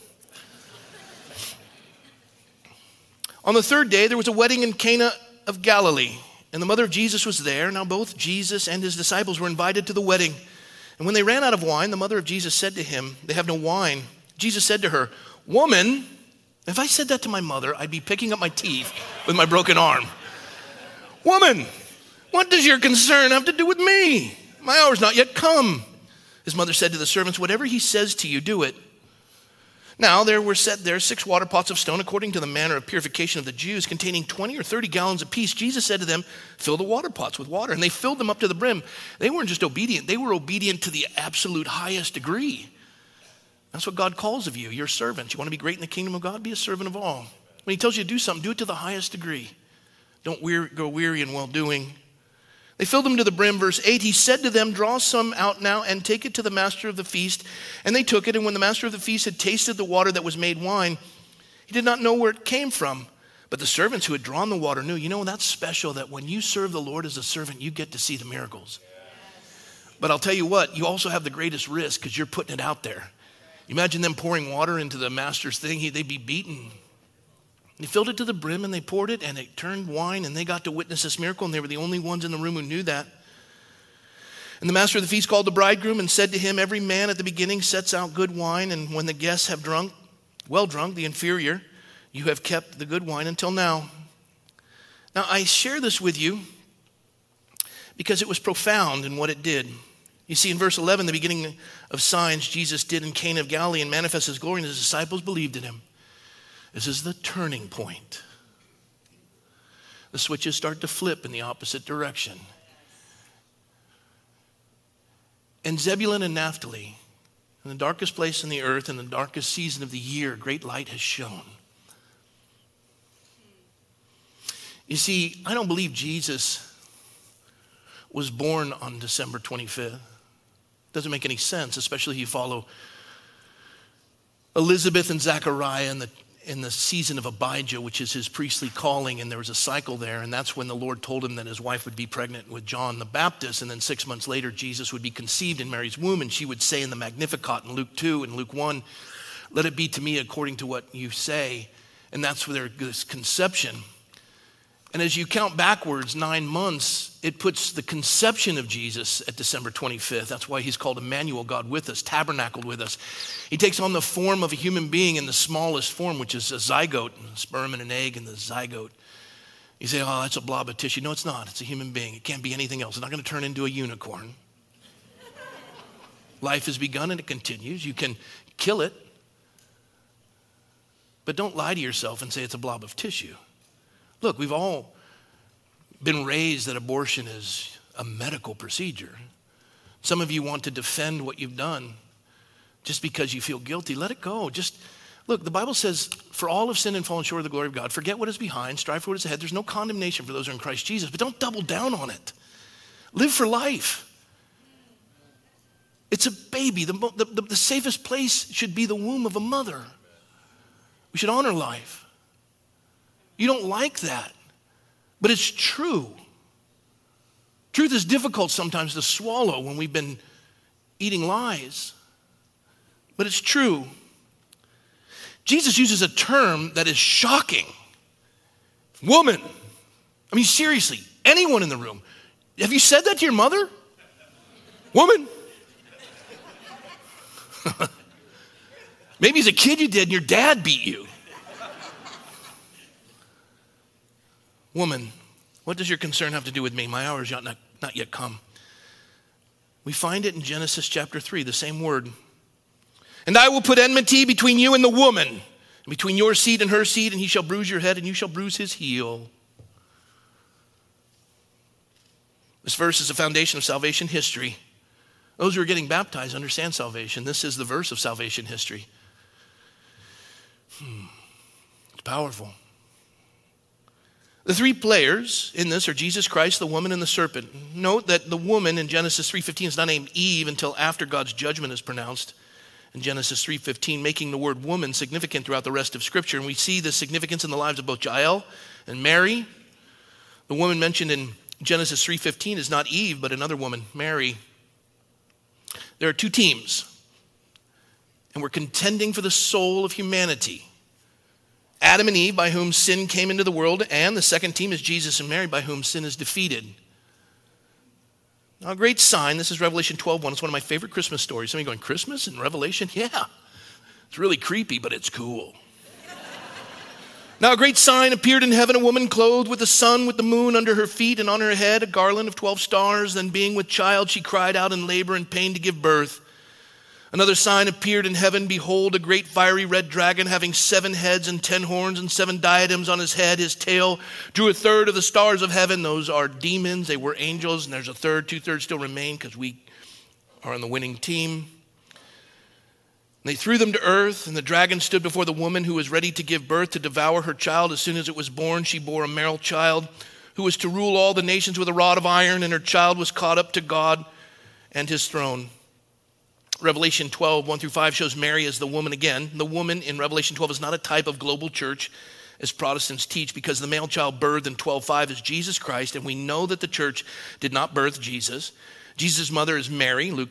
On the third day, there was a wedding in Cana of Galilee. And the mother of Jesus was there. Now both Jesus and his disciples were invited to the wedding. And when they ran out of wine, the mother of Jesus said to him, "They have no wine." Jesus said to her, "Woman," if I said that to my mother, I'd be picking up my teeth with my broken arm. "Woman, what does your concern have to do with me? My hour's not yet come." His mother said to the servants, "Whatever he says to you, do it." Now there were set there 6 water pots of stone according to the manner of purification of the Jews, containing 20 or 30 gallons apiece. Jesus said to them, "Fill the water pots with water." And they filled them up to the brim. They weren't just obedient. They were obedient to the absolute highest degree. That's what God calls of you. You're servants. You want to be great in the kingdom of God? Be a servant of all. When he tells you to do something, do it to the highest degree. Don't grow weary in well-doing. They filled them to the brim. Verse 8, he said to them, "Draw some out now and take it to the master of the feast." And they took it. And when the master of the feast had tasted the water that was made wine, he did not know where it came from. But the servants who had drawn the water knew. You know, that's special that when you serve the Lord as a servant, you get to see the miracles. But I'll tell you what, you also have the greatest risk because you're putting it out there. You imagine them pouring water into the master's thing, they'd be beaten. They filled it to the brim and they poured it and it turned wine and they got to witness this miracle and they were the only ones in the room who knew that. And the master of the feast called the bridegroom and said to him, "Every man at the beginning sets out good wine, and when the guests have drunk, well drunk, the inferior, you have kept the good wine until now." Now I share this with you because it was profound in what it did. You see, in verse 11, the beginning of signs Jesus did in Cana of Galilee and manifested his glory, and his disciples believed in him. This is the turning point. The switches start to flip in the opposite direction. And Zebulun and Naphtali, in the darkest place on the earth, in the darkest season of the year, great light has shone. You see, I don't believe Jesus was born on December 25th. Doesn't make any sense, especially if you follow Elizabeth and Zechariah in the season of Abijah, which is his priestly calling, and there was a cycle there, and that's when the Lord told him that his wife would be pregnant with John the Baptist, and then 6 months later, Jesus would be conceived in Mary's womb, and she would say in the Magnificat in Luke 2 and Luke 1, "Let it be to me according to what you say," and that's where there's conception. And as you count backwards 9 months, it puts the conception of Jesus at December 25th. That's why he's called Emmanuel, God with us, tabernacled with us. He takes on the form of a human being in the smallest form, which is a zygote, a sperm and an egg in the zygote. You say, "Oh, that's a blob of tissue." No, it's not. It's a human being. It can't be anything else. It's not going to turn into a unicorn. Life has begun and it continues. You can kill it, but don't lie to yourself and say it's a blob of tissue. Look, we've all been raised that abortion is a medical procedure. Some of you want to defend what you've done just because you feel guilty. Let it go. Look, the Bible says, "For all have sinned and fallen short of the glory of God." Forget what is behind, strive for what is ahead. There's no condemnation for those who are in Christ Jesus, but don't double down on it. Live for life. It's a baby. The safest place should be the womb of a mother. We should honor life. You don't like that, but it's true. Truth is difficult sometimes to swallow when we've been eating lies, but it's true. Jesus uses a term that is shocking. Woman. I mean, seriously, anyone in the room. Have you said that to your mother? Woman. Maybe as a kid you did and your dad beat you. Woman, what does your concern have to do with me? My hour is not yet come. We find it in Genesis chapter 3, the same word. And I will put enmity between you and the woman, between your seed and her seed, and he shall bruise your head and you shall bruise his heel. This verse is the foundation of salvation history. Those who are getting baptized understand salvation. This is the verse of salvation history. It's powerful. The three players in this are Jesus Christ, the woman, and the serpent. Note that the woman in Genesis 3:15 is not named Eve until after God's judgment is pronounced in Genesis 3:15, making the word woman significant throughout the rest of Scripture. And we see the significance in the lives of both Jael and Mary. The woman mentioned in Genesis 3:15 is not Eve, but another woman, Mary. There are two teams, and we're contending for the soul of humanity. Adam and Eve, by whom sin came into the world, and the second team is Jesus and Mary, by whom sin is defeated. Now, a great sign, this is Revelation 12:1. It's one of my favorite Christmas stories. Some of you going, Christmas and Revelation? Yeah. It's really creepy, but it's cool. Now, a great sign appeared in heaven, a woman clothed with the sun, with the moon under her feet, and on her head a garland of 12 stars. Then, being with child, she cried out in labor and pain to give birth. Another sign appeared in heaven. Behold, a great fiery red dragon having 7 heads and 10 horns and 7 diadems on his head. His tail drew a third of the stars of heaven. Those are demons. They were angels. And there's a third. 2/3 still remain because we are on the winning team. And they threw them to earth. And the dragon stood before the woman who was ready to give birth to devour her child. As soon as it was born, she bore a male child who was to rule all the nations with a rod of iron. And her child was caught up to God and his throne. Revelation 12:1-5 shows Mary as the woman again. The woman in Revelation 12 is not a type of global church, as Protestants teach, because the male child birthed in 12:5 is Jesus Christ, and we know that the church did not birth Jesus. Jesus' mother is Mary, Luke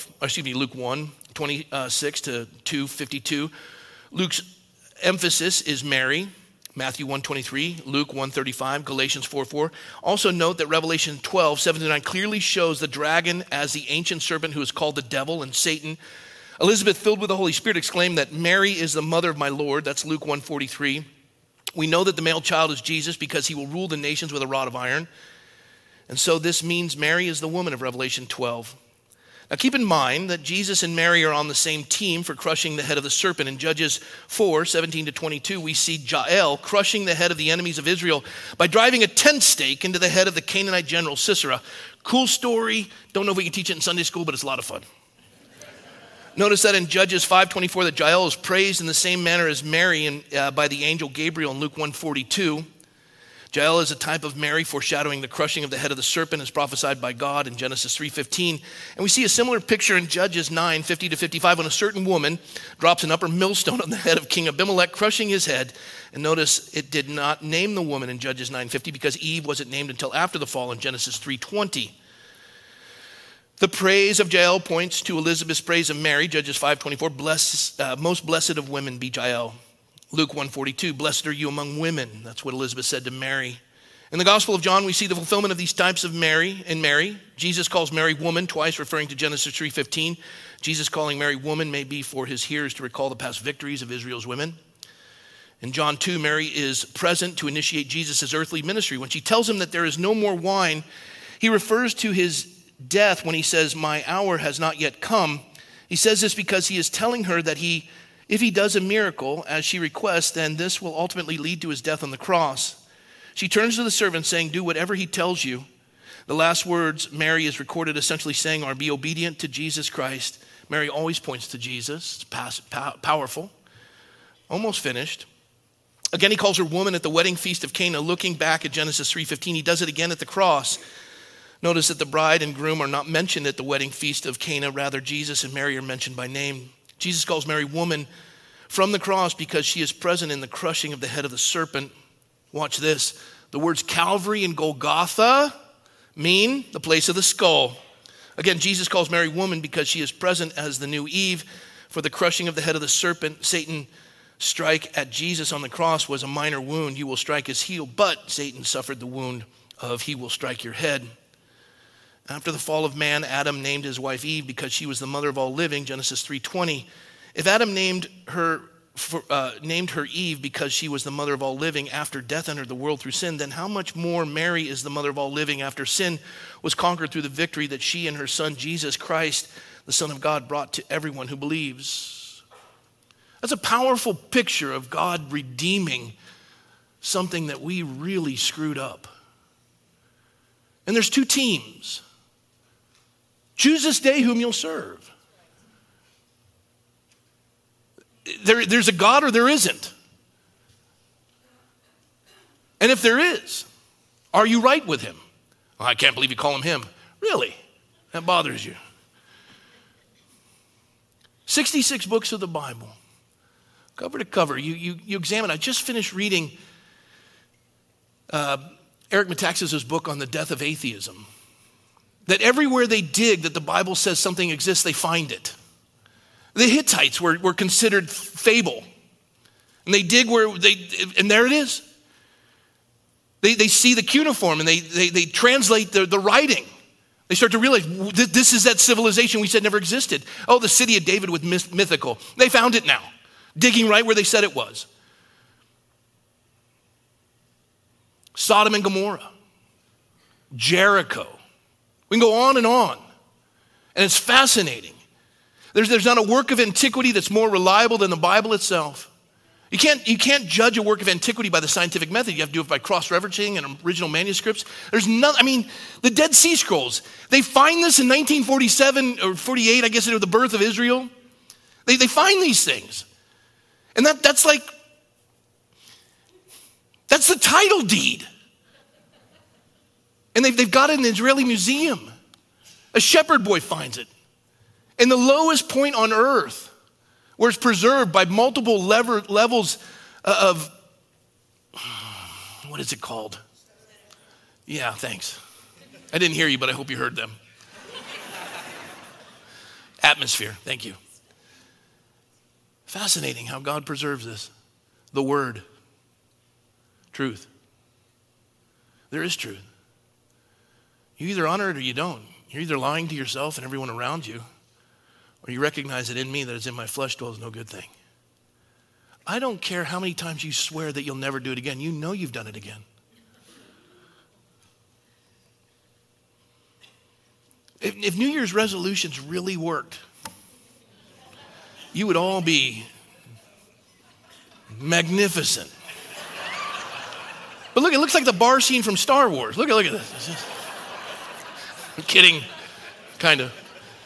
1:26-2:52. Luke's emphasis is Mary, Matthew 1:23, Luke 1:35, Galatians 4:4. Also note that Revelation 12:7-9 clearly shows the dragon as the ancient serpent who is called the devil and Satan. Elizabeth, filled with the Holy Spirit, exclaimed that Mary is the mother of my Lord. That's Luke 1:43. We know that the male child is Jesus because he will rule the nations with a rod of iron. And so this means Mary is the woman of Revelation 12. Now keep in mind that Jesus and Mary are on the same team for crushing the head of the serpent. In Judges 4:17-22, we see Jael crushing the head of the enemies of Israel by driving a tent stake into the head of the Canaanite general Sisera. Cool story. Don't know if we can teach it in Sunday school, but it's a lot of fun. Notice that in Judges 5:24 that Jael is praised in the same manner as Mary by the angel Gabriel in Luke 1:42. Jael is a type of Mary, foreshadowing the crushing of the head of the serpent as prophesied by God in Genesis 3:15. And we see a similar picture in Judges 9:50-55 when a certain woman drops an upper millstone on the head of King Abimelech, crushing his head. And notice it did not name the woman in Judges 9:50 because Eve wasn't named until after the fall in Genesis 3:20. The praise of Jael points to Elizabeth's praise of Mary, Judges 5:24. Most blessed of women be Jael. Luke 1:42, blessed are you among women. That's what Elizabeth said to Mary. In the Gospel of John, we see the fulfillment of these types of Mary and Mary. Jesus calls Mary woman twice, referring to Genesis 3:15. Jesus calling Mary woman may be for his hearers to recall the past victories of Israel's women. In John 2, Mary is present to initiate Jesus' earthly ministry. When she tells him that there is no more wine, he refers to his death when he says, my hour has not yet come. He says this because he is telling her that if he does a miracle as she requests, then this will ultimately lead to his death on the cross. She turns to the servant saying, do whatever he tells you. The last words Mary is recorded essentially saying are, be obedient to Jesus Christ. Mary always points to Jesus. It's powerful. Almost finished. Again, he calls her woman at the wedding feast of Cana, looking back at Genesis 3:15. He does it again at the cross. Notice that the bride and groom are not mentioned at the wedding feast of Cana. Rather, Jesus and Mary are mentioned by name. Jesus calls Mary woman from the cross because she is present in the crushing of the head of the serpent. Watch this. The words Calvary and Golgotha mean the place of the skull. Again, Jesus calls Mary woman because she is present as the new Eve. For the crushing of the head of the serpent, Satan strike at Jesus on the cross was a minor wound. You will strike his heel, but Satan suffered the wound of he will strike your head. After the fall of man, Adam named his wife Eve because she was the mother of all living, Genesis 3:20. If Adam named her Eve because she was the mother of all living after death entered the world through sin, then how much more Mary is the mother of all living after sin was conquered through the victory that she and her son Jesus Christ, the Son of God, brought to everyone who believes. That's a powerful picture of God redeeming something that we really screwed up. And there's two teams. Choose this day whom you'll serve. There's a God or there isn't. And if there is, are you right with him? Well, I can't believe you call him him. Really? That bothers you. 66 books of the Bible, cover to cover. You examine. I just finished reading Eric Metaxas' book on the death of atheism. That everywhere they dig that the Bible says something exists, they find it. The Hittites were considered fable. And they dig and there it is. They see the cuneiform and they translate the writing. They start to realize this is that civilization we said never existed. Oh, the city of David was mythical. They found it now, digging right where they said it was. Sodom and Gomorrah, Jericho. We can go on. And it's fascinating. There's not a work of antiquity that's more reliable than the Bible itself. You can't judge a work of antiquity by the scientific method. You have to do it by cross-referencing and original manuscripts. The Dead Sea Scrolls, they find this in 1947 or 48, I guess it was the birth of Israel. They find these things. And that's the title deed. And they've got it in the Israeli museum. A shepherd boy finds it. In the lowest point on earth, where it's preserved by multiple levels of, what is it called? Yeah, thanks. I didn't hear you, but I hope you heard them. Atmosphere, thank you. Fascinating how God preserves this. The Word. Truth. There is truth. You either honor it or you don't. You're either lying to yourself and everyone around you, or you recognize that in me that is in my flesh dwells no good thing. I don't care how many times you swear that you'll never do it again. You know you've done it again. If New Year's resolutions really worked, you would all be magnificent. But look, it looks like the bar scene from Star Wars. Look at this. I'm kidding, kind of.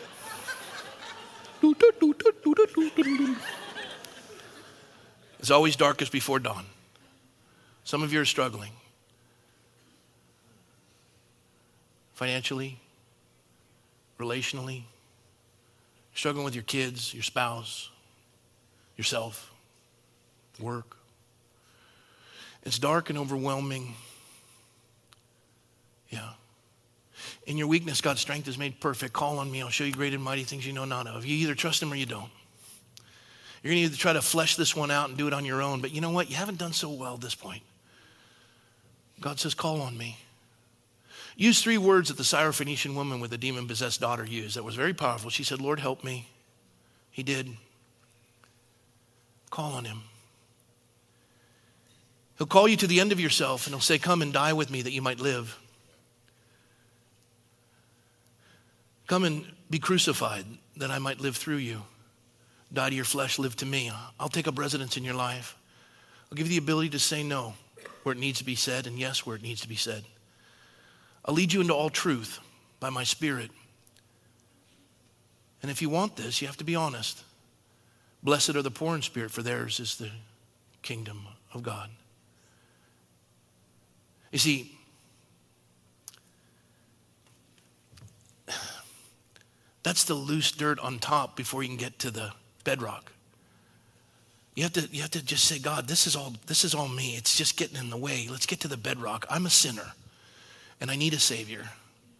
It's always darkest before dawn. Some of you are struggling. Financially, relationally, struggling with your kids, your spouse, yourself, work. It's dark and overwhelming. Yeah. In your weakness, God's strength is made perfect. Call on me. I'll show you great and mighty things you know not of. You either trust him or you don't. You're going to either try to flesh this one out and do it on your own. But you know what? You haven't done so well at this point. God says, call on me. Use 3 words that the Syrophoenician woman with the demon-possessed daughter used. That was very powerful. She said, Lord, help me. He did. Call on him. He'll call you to the end of yourself and he'll say, come and die with me that you might live. Come and be crucified that I might live through you. Die to your flesh, live to me. I'll take up residence in your life. I'll give you the ability to say no where it needs to be said and yes where it needs to be said. I'll lead you into all truth by my Spirit. And if you want this, you have to be honest. Blessed are the poor in spirit, for theirs is the kingdom of God. You see, that's the loose dirt on top before you can get to the bedrock. You have to just say, God, this is all me. It's just getting in the way. Let's get to the bedrock. I'm a sinner and I need a Savior.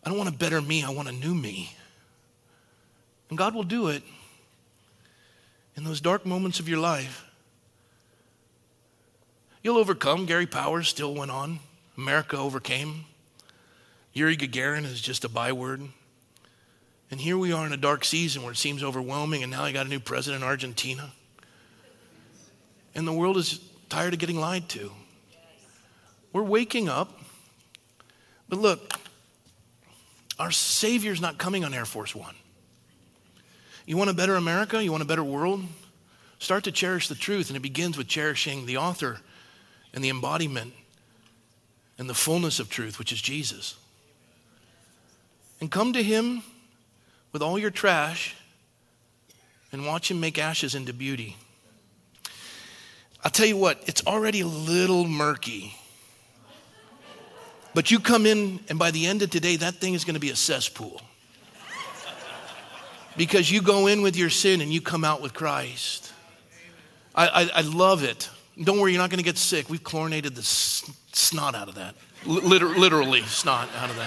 I don't want a better me, I want a new me. And God will do it in those dark moments of your life. You'll overcome. Gary Powers still went on. America overcame. Yuri Gagarin is just a byword. And here we are in a dark season where it seems overwhelming, and now you got a new president in Argentina. And the world is tired of getting lied to. We're waking up. But look, our Savior's not coming on Air Force One. You want a better America? You want a better world? Start to cherish the truth, and it begins with cherishing the author and the embodiment and the fullness of truth, which is Jesus. And come to him with all your trash and watch him make ashes into beauty. I'll tell you what, it's already a little murky. But you come in, and by the end of today, that thing is going to be a cesspool. Because you go in with your sin and you come out with Christ. I love it. Don't worry, you're not going to get sick. We've chlorinated the snot out of that. Literally snot out of that.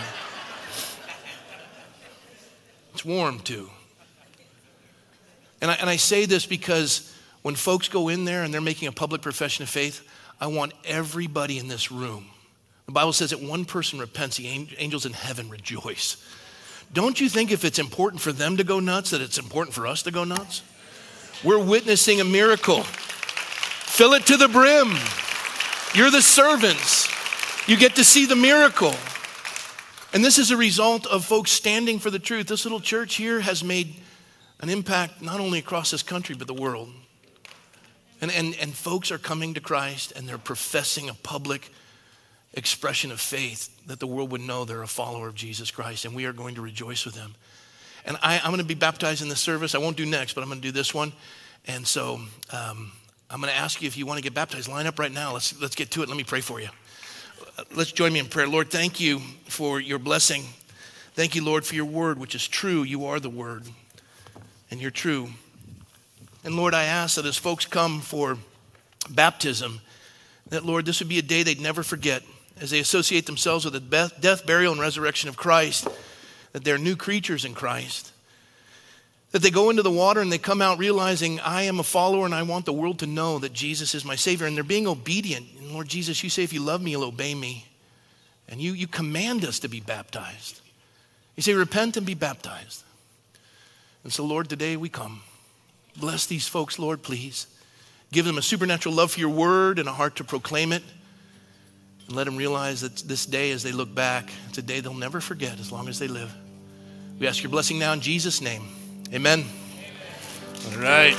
It's warm too. And I say this because when folks go in there and they're making a public profession of faith, I want everybody in this room. The Bible says that one person repents, the angels in heaven rejoice. Don't you think if it's important for them to go nuts, that it's important for us to go nuts? We're witnessing a miracle. Fill it to the brim. You're the servants. You get to see the miracle. And this is a result of folks standing for the truth. This little church here has made an impact not only across this country, but the world. And folks are coming to Christ, and they're professing a public expression of faith that the world would know they're a follower of Jesus Christ, and we are going to rejoice with them. And I'm going to be baptized in this service. I won't do next, but I'm going to do this one. And so I'm going to ask you if you want to get baptized. Line up right now. Let's get to it. Let me pray for you. Let's join me in prayer. Lord, thank you for your blessing. Thank you, Lord, for your word, which is true. You are the word, and you're true. And Lord, I ask that as folks come for baptism, that, Lord, this would be a day they'd never forget as they associate themselves with the death, burial, and resurrection of Christ, that they're new creatures in Christ, that they go into the water and they come out realizing I am a follower and I want the world to know that Jesus is my Savior, and they're being obedient. And Lord Jesus, you say if you love me, you'll obey me. And you command us to be baptized. You say repent and be baptized. And so Lord, today we come. Bless these folks, Lord, please. Give them a supernatural love for your word and a heart to proclaim it. And let them realize that this day, as they look back, it's a day they'll never forget as long as they live. We ask your blessing now in Jesus' name. Amen. All right.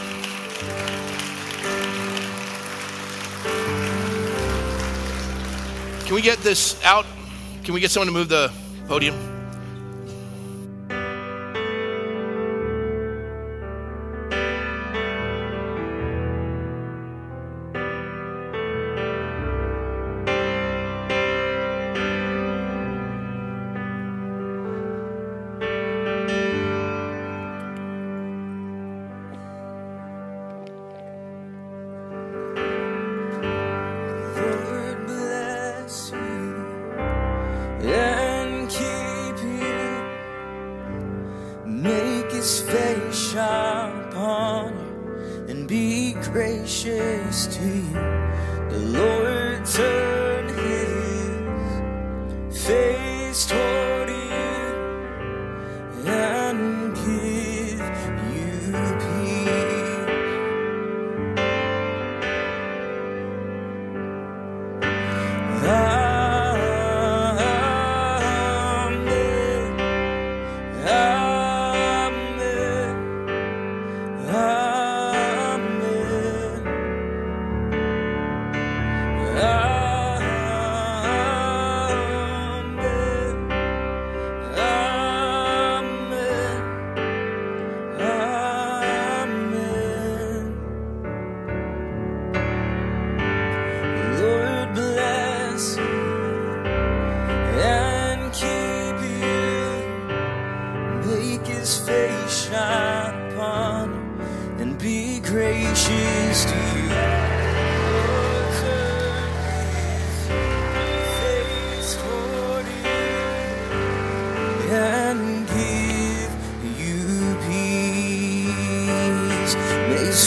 Can we get this out? Can we get someone to move the podium?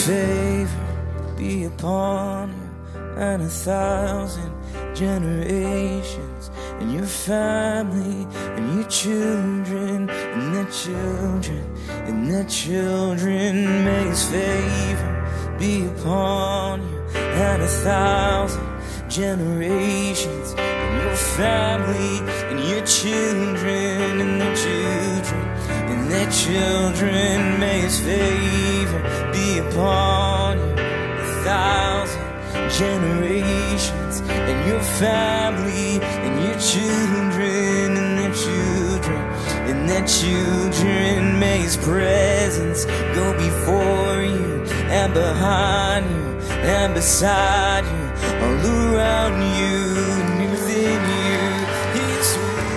favor be upon you and 1,000 generations, and your family, and your children, and their children, and their children. May his favor be upon you and 1,000 generations, and your family, and your children, and their children, and their children. May his favor be upon you 1,000 generations, and your family, and your children, and their children, and their children. May his presence go before you, and behind you, and beside you, all around you, and within you. He's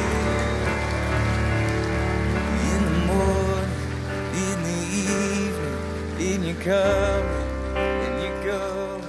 in the morning, in the evening, in your coming, and your going.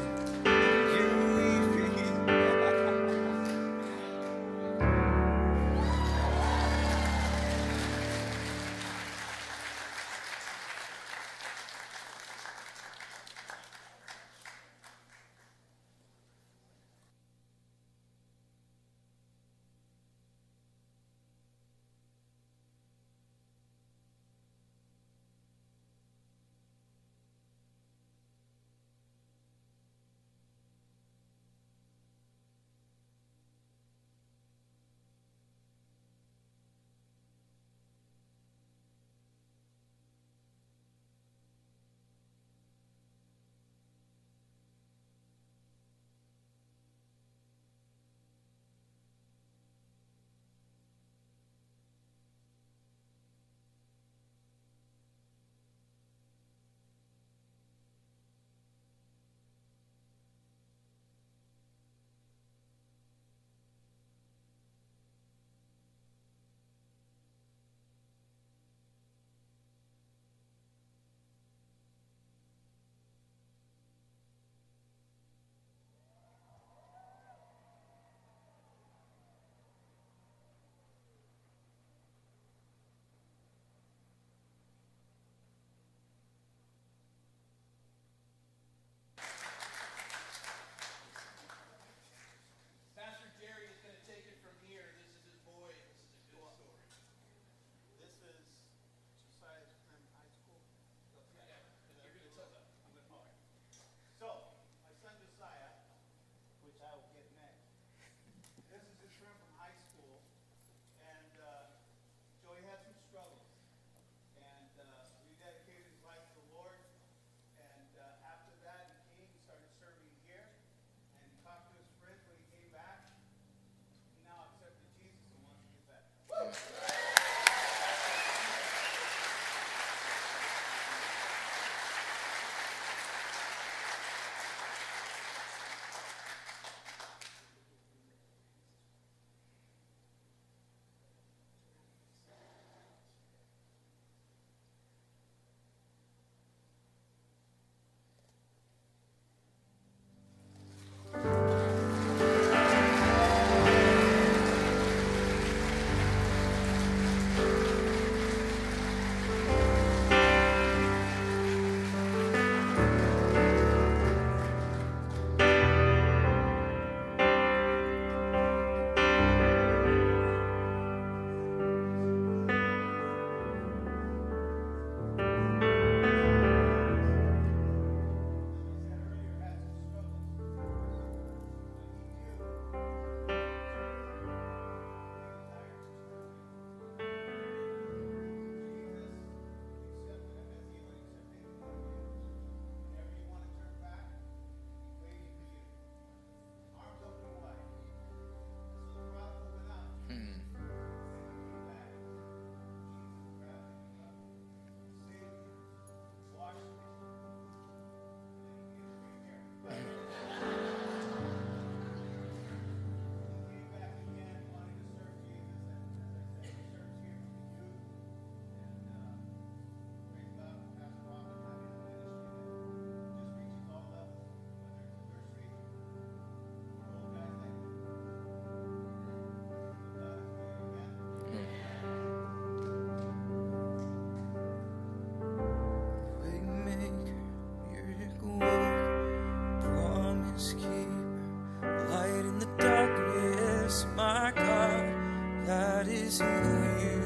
that is who you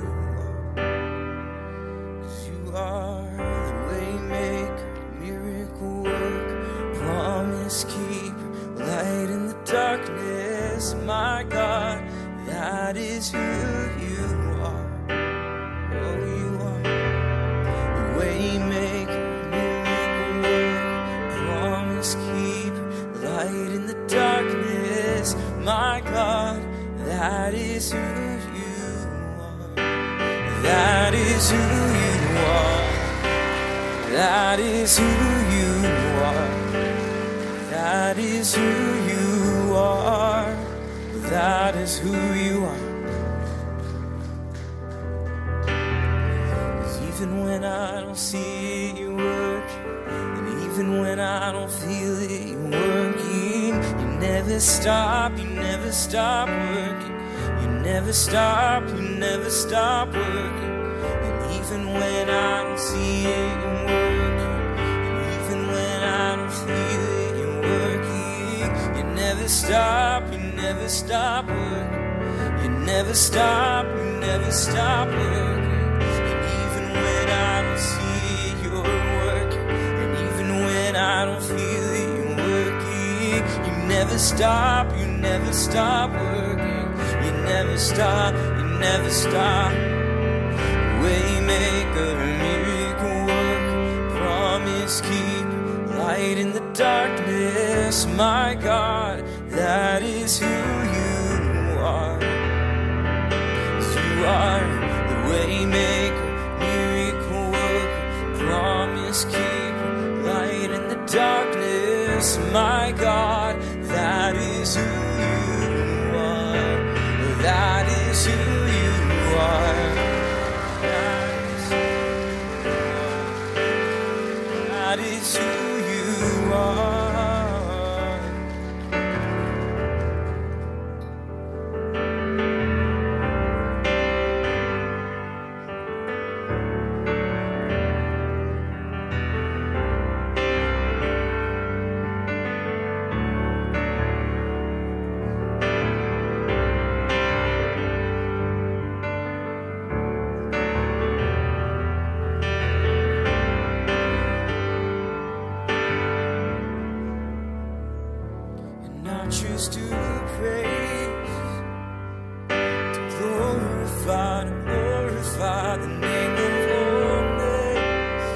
are. 'Cause you are the way maker, miracle worker, promise keeper, light in the darkness. My God, that is who you are. Oh, you are the way maker, miracle worker, promise keeper, light in the darkness. My God, that is who you are. That is who you are. That is who you are. That is who you are. That is who you are. 'Cause even when I don't see it, you work. And even when I don't feel it, you're working. You never stop, you never stop working. You never stop, you never stop working. And even when I don't see it, you're working. And even when I don't feel it, you're working. You never stop, you never stop working. You never stop, you never stop working. And even when I don't see it, you're working. And even when I don't feel it, you're working. You never stop, you never stop working. You never stop, you never stop. Waymaker, miracle worker, promise keeper, light in the darkness. My God, that is who you are. 'Cause you are the waymaker, miracle worker, promise keeper, light in the darkness. My God, that is who you are. That is who you are. That is who you are. I choose to praise, to glorify the name of holiness.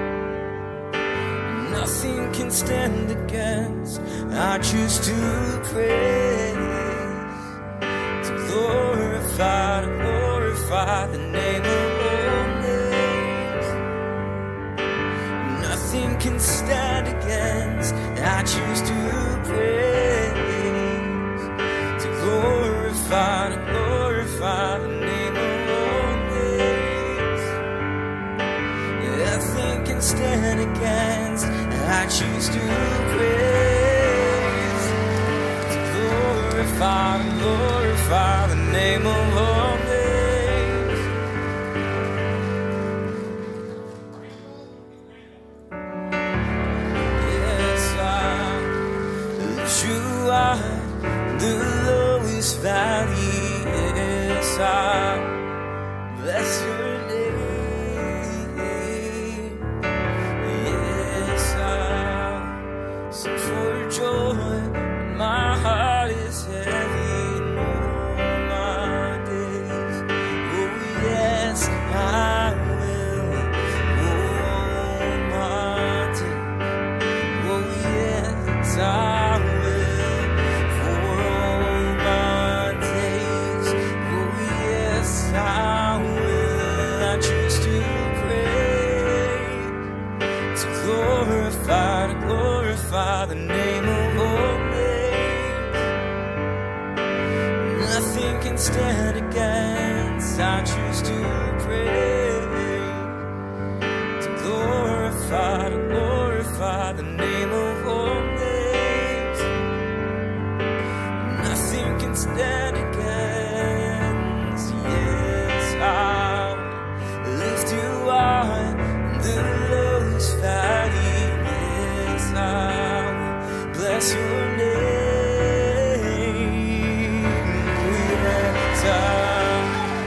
Nothing can stand against. I choose to praise, to glorify the name of holiness. Nothing can stand against. I choose to praise, to glorify the name of holiness. Nothing can stand against. I choose to praise, to glorify the name of holiness. Yes, I lift you high, the lowest valley. Yes, I bless your name. Yes, I sing for joy. My heart is heavy in all my days. Oh yes, I will. Oh my days. Oh yes, I will. For all my days. Oh yes, I will. I choose to pray, to glorify the name of holiness. Nothing can stand against. I choose to pray, to glorify the name of holiness. Nothing can stand against. Yes, I'll lift you high in the lowest valley. Yes, I'll bless your name. Yes, I'll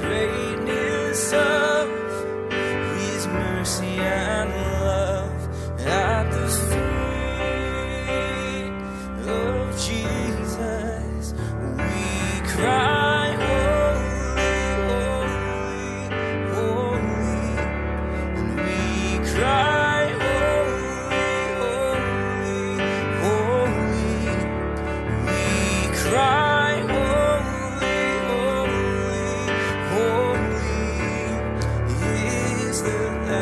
greatness of His mercy and love at the feet of Jesus. We cry, holy, holy, holy, and we cry, holy, holy, holy. We cry, holy, holy, holy is the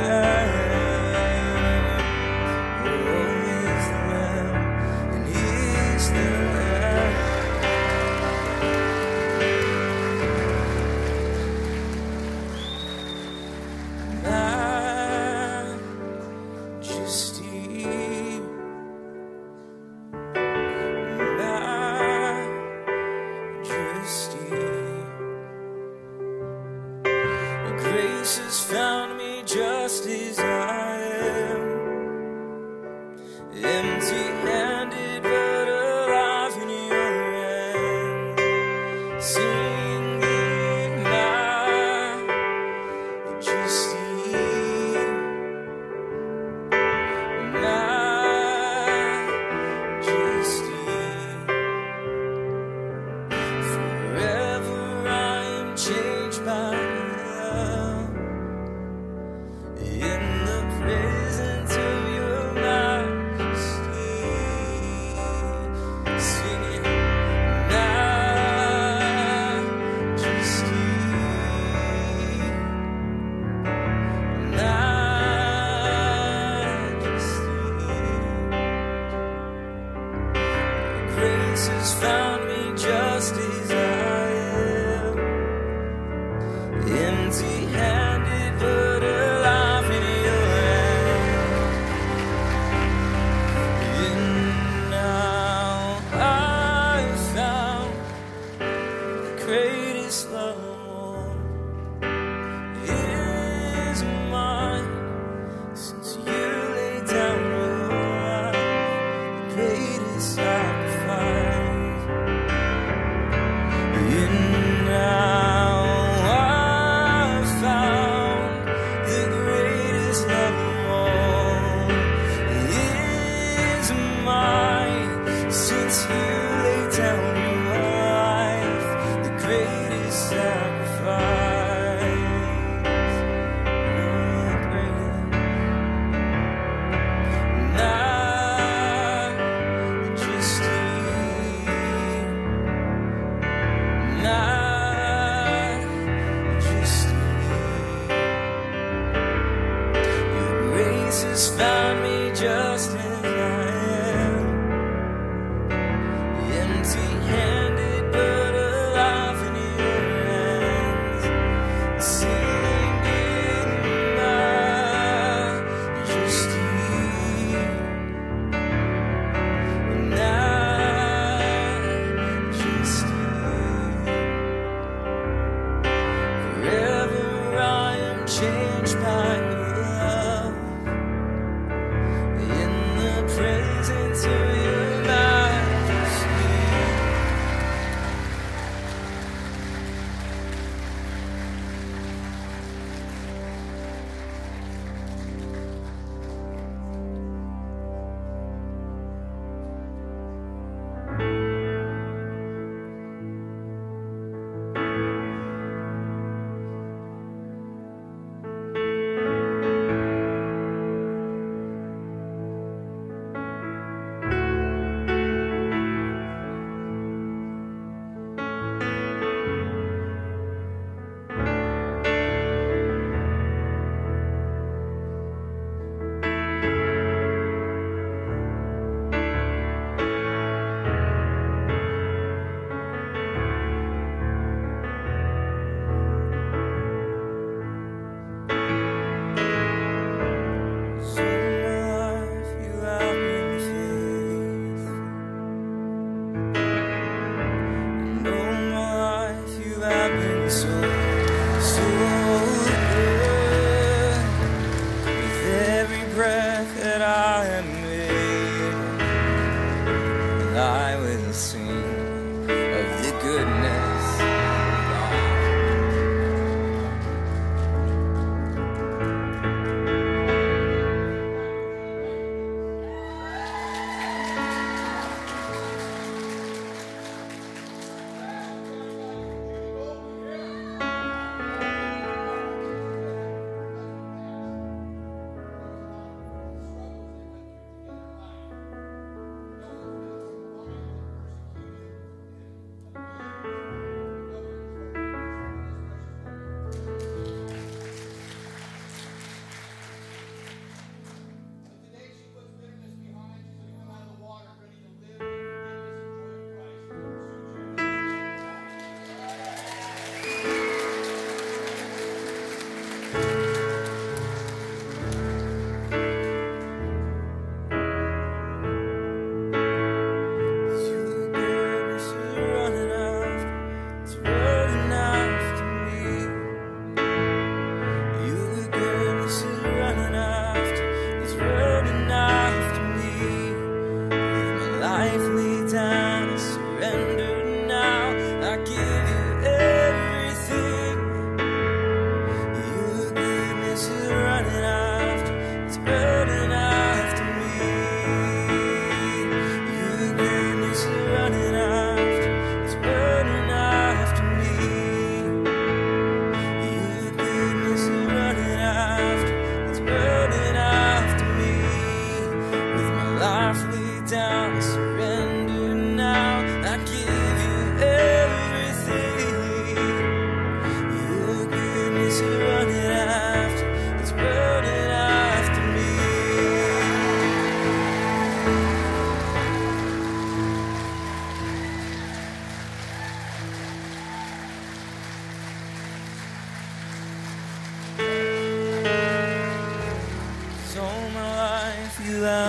Lamb. Oh, is the Lamb, and is the Lamb. Majesty, majesty. Grace has found me just as I am, empty-handed but alive in your hand, singing majesty, majesty. Forever I am changed by love, in the presence of your majesty, singing majesty, majesty. Grace has found me just as I am, empty-handed but alive in your hand. And now I've found the greatest love is mine, since you laid down your life, the greatest sacrifice. And now I've found the greatest love of all is mine, since you laid down your life, the greatest sacrifice. Majesty, majesty. Your grace has found me just as I am, empty-handed but alive in your hands, singing majesty, majesty. Forever I am changed by your love, in the presence of your majesty.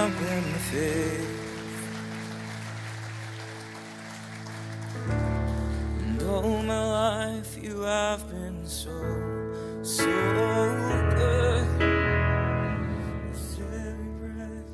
have been faithful. And all my life you have been so good. With every breath.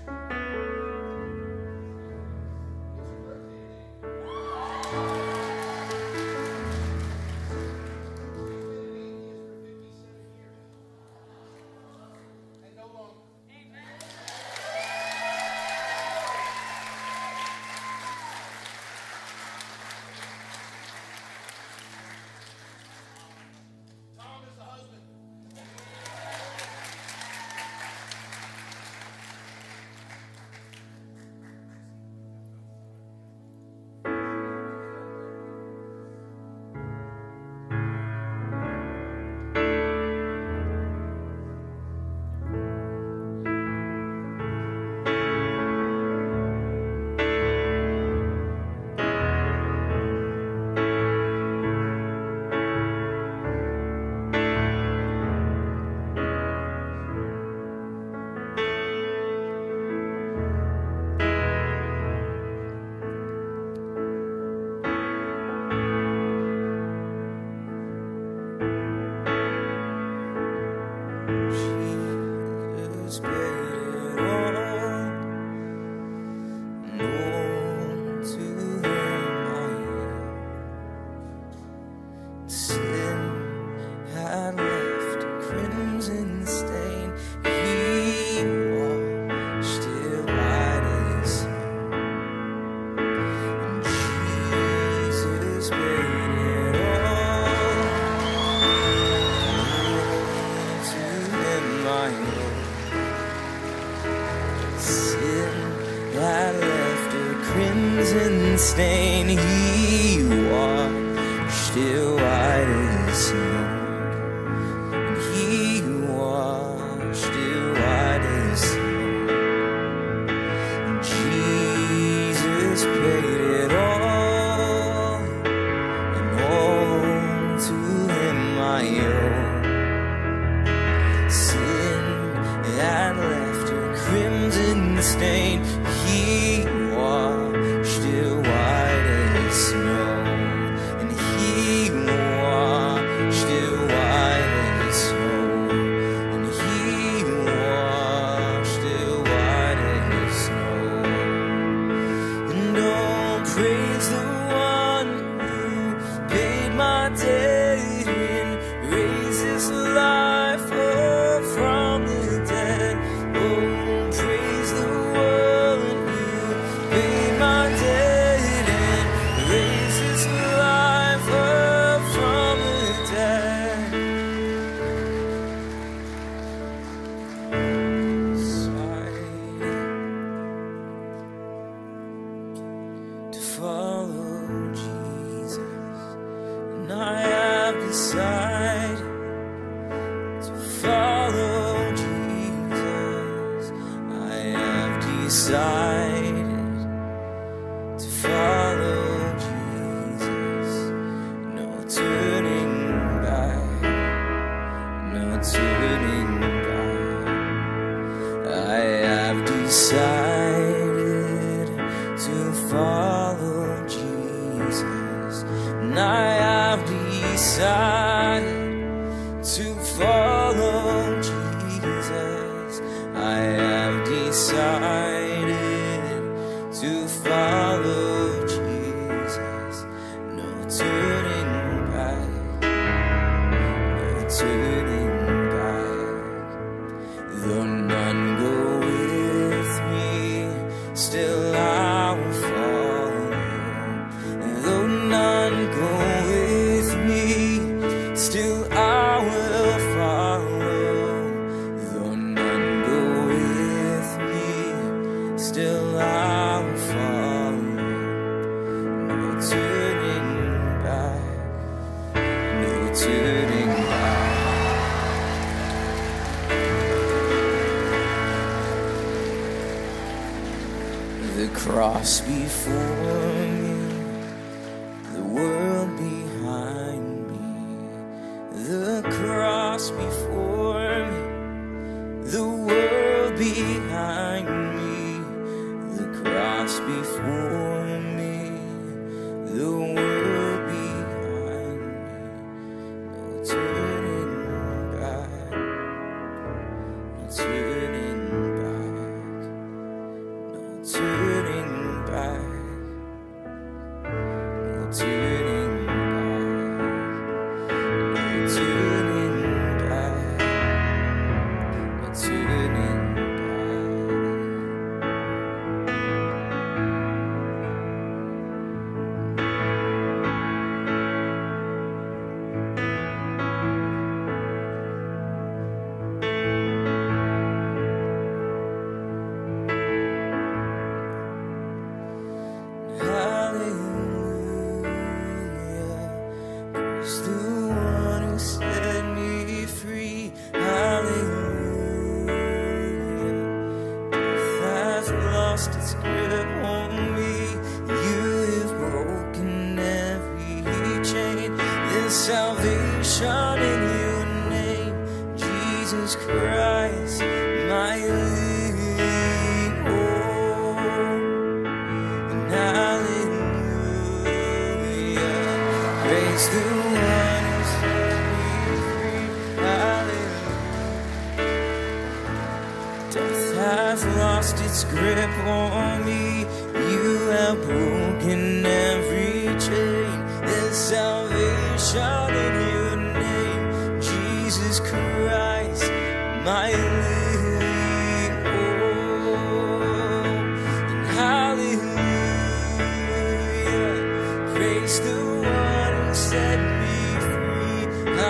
Jesus paid it all, and on to him I am. Sin had left a crimson stain, he washed it white as snow. And Jesus paid it all, and to him I owe. Sin that left a crimson stain, he washed it white as snow. And he washed it white as snow. And Jesus paid it all, and all to him I owe. Sin that left a crimson stain, he washed it white as snow. And he washed it white as snow. And he washed it white as snow. And oh, praise the one who paid my debt and raised his life up from the dead. Oh, praise the one who paid my debt and raised his life up from the dead. Decided to follow Jesus, and I have decided to follow Jesus. I have decided to follow Jesus. No turning back, no turning back. I have decided to follow Jesus. And I have decided to follow Jesus. I have decided to follow Jesus. No turning back, no turning back. Though none go with me, still I will follow. Though none go with me, still I will follow. Though none go with me, still I will follow. No turning back, no turning back. The cross before me, the world behind me. The cross before me, the world behind me. Jesus Christ, my living hope. And hallelujah, praise the one who set me free. Hallelujah, death has lost its grip on me. You have broken every chain. There's salvation in your name, Jesus Christ, my living hope. And hallelujah, praise the one who set me free.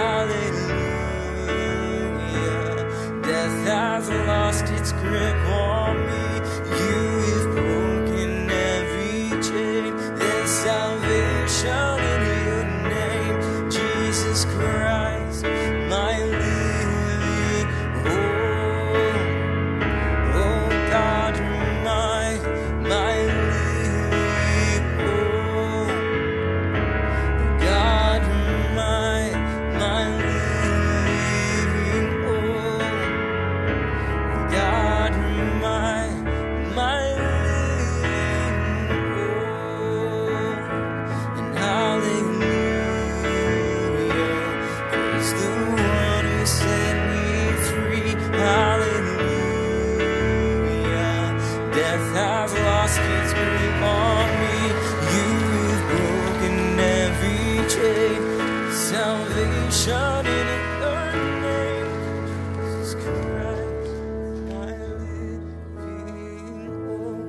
Hallelujah, death has lost its grip on me. You have broken every chain. There's salvation in your name, Jesus Christ, my living hope. Oh God, you're my living hope. God, you're my living hope. God, you're my living hope. And hallelujah, praise the one who set me free. Hallelujah, death has lost its grip on me. You've broken every chain. Salvation in your name, Jesus Christ, my living hope.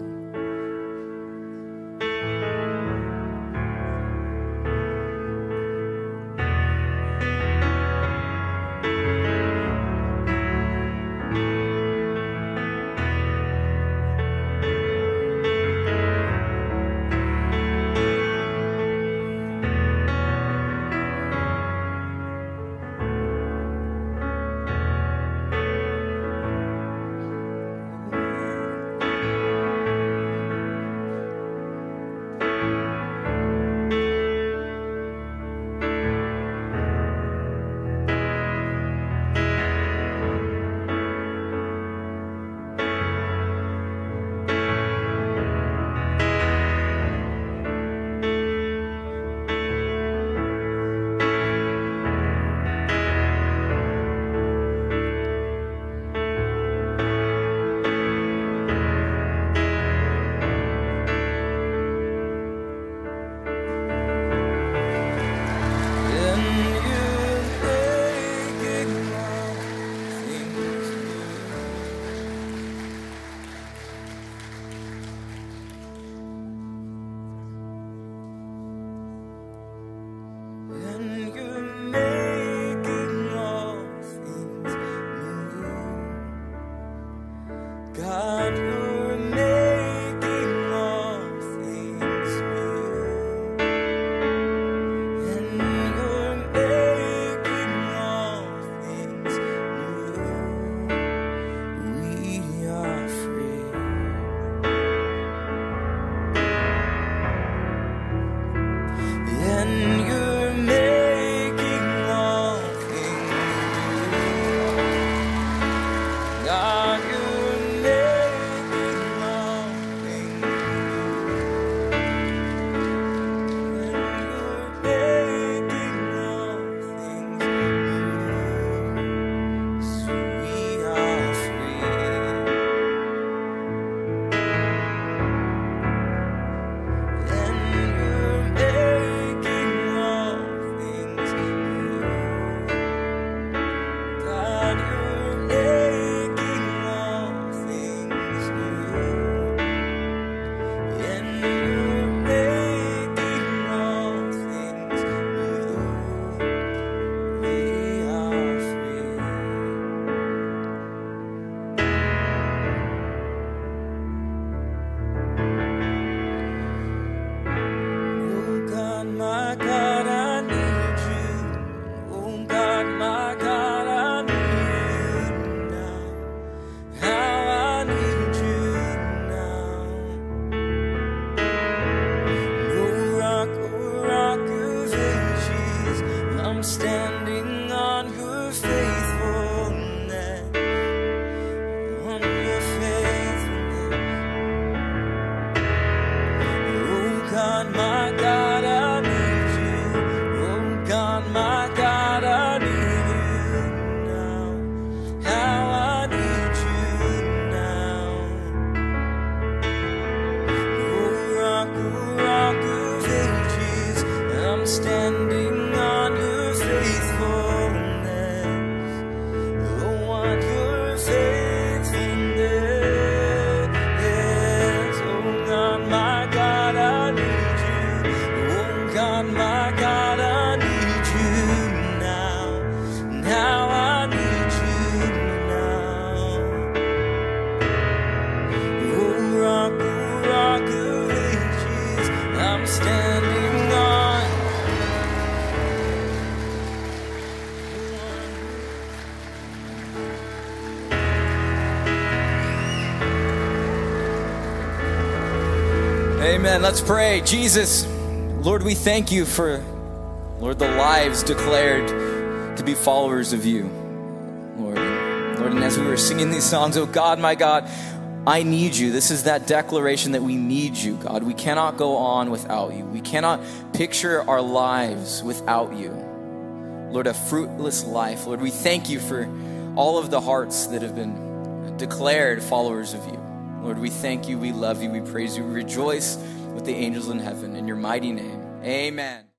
Amen. Let's pray. Jesus, Lord, we thank you for, Lord, the lives declared to be followers of you, Lord. Lord, and as we were singing these songs, oh God, my God, I need you. This is that declaration that we need you, God. We cannot go on without you. We cannot picture our lives without you. Lord, a fruitless life. Lord, we thank you for all of the hearts that have been declared followers of you. Lord, we thank you, we love you, we praise you, we rejoice with the angels in heaven. In your mighty name, amen.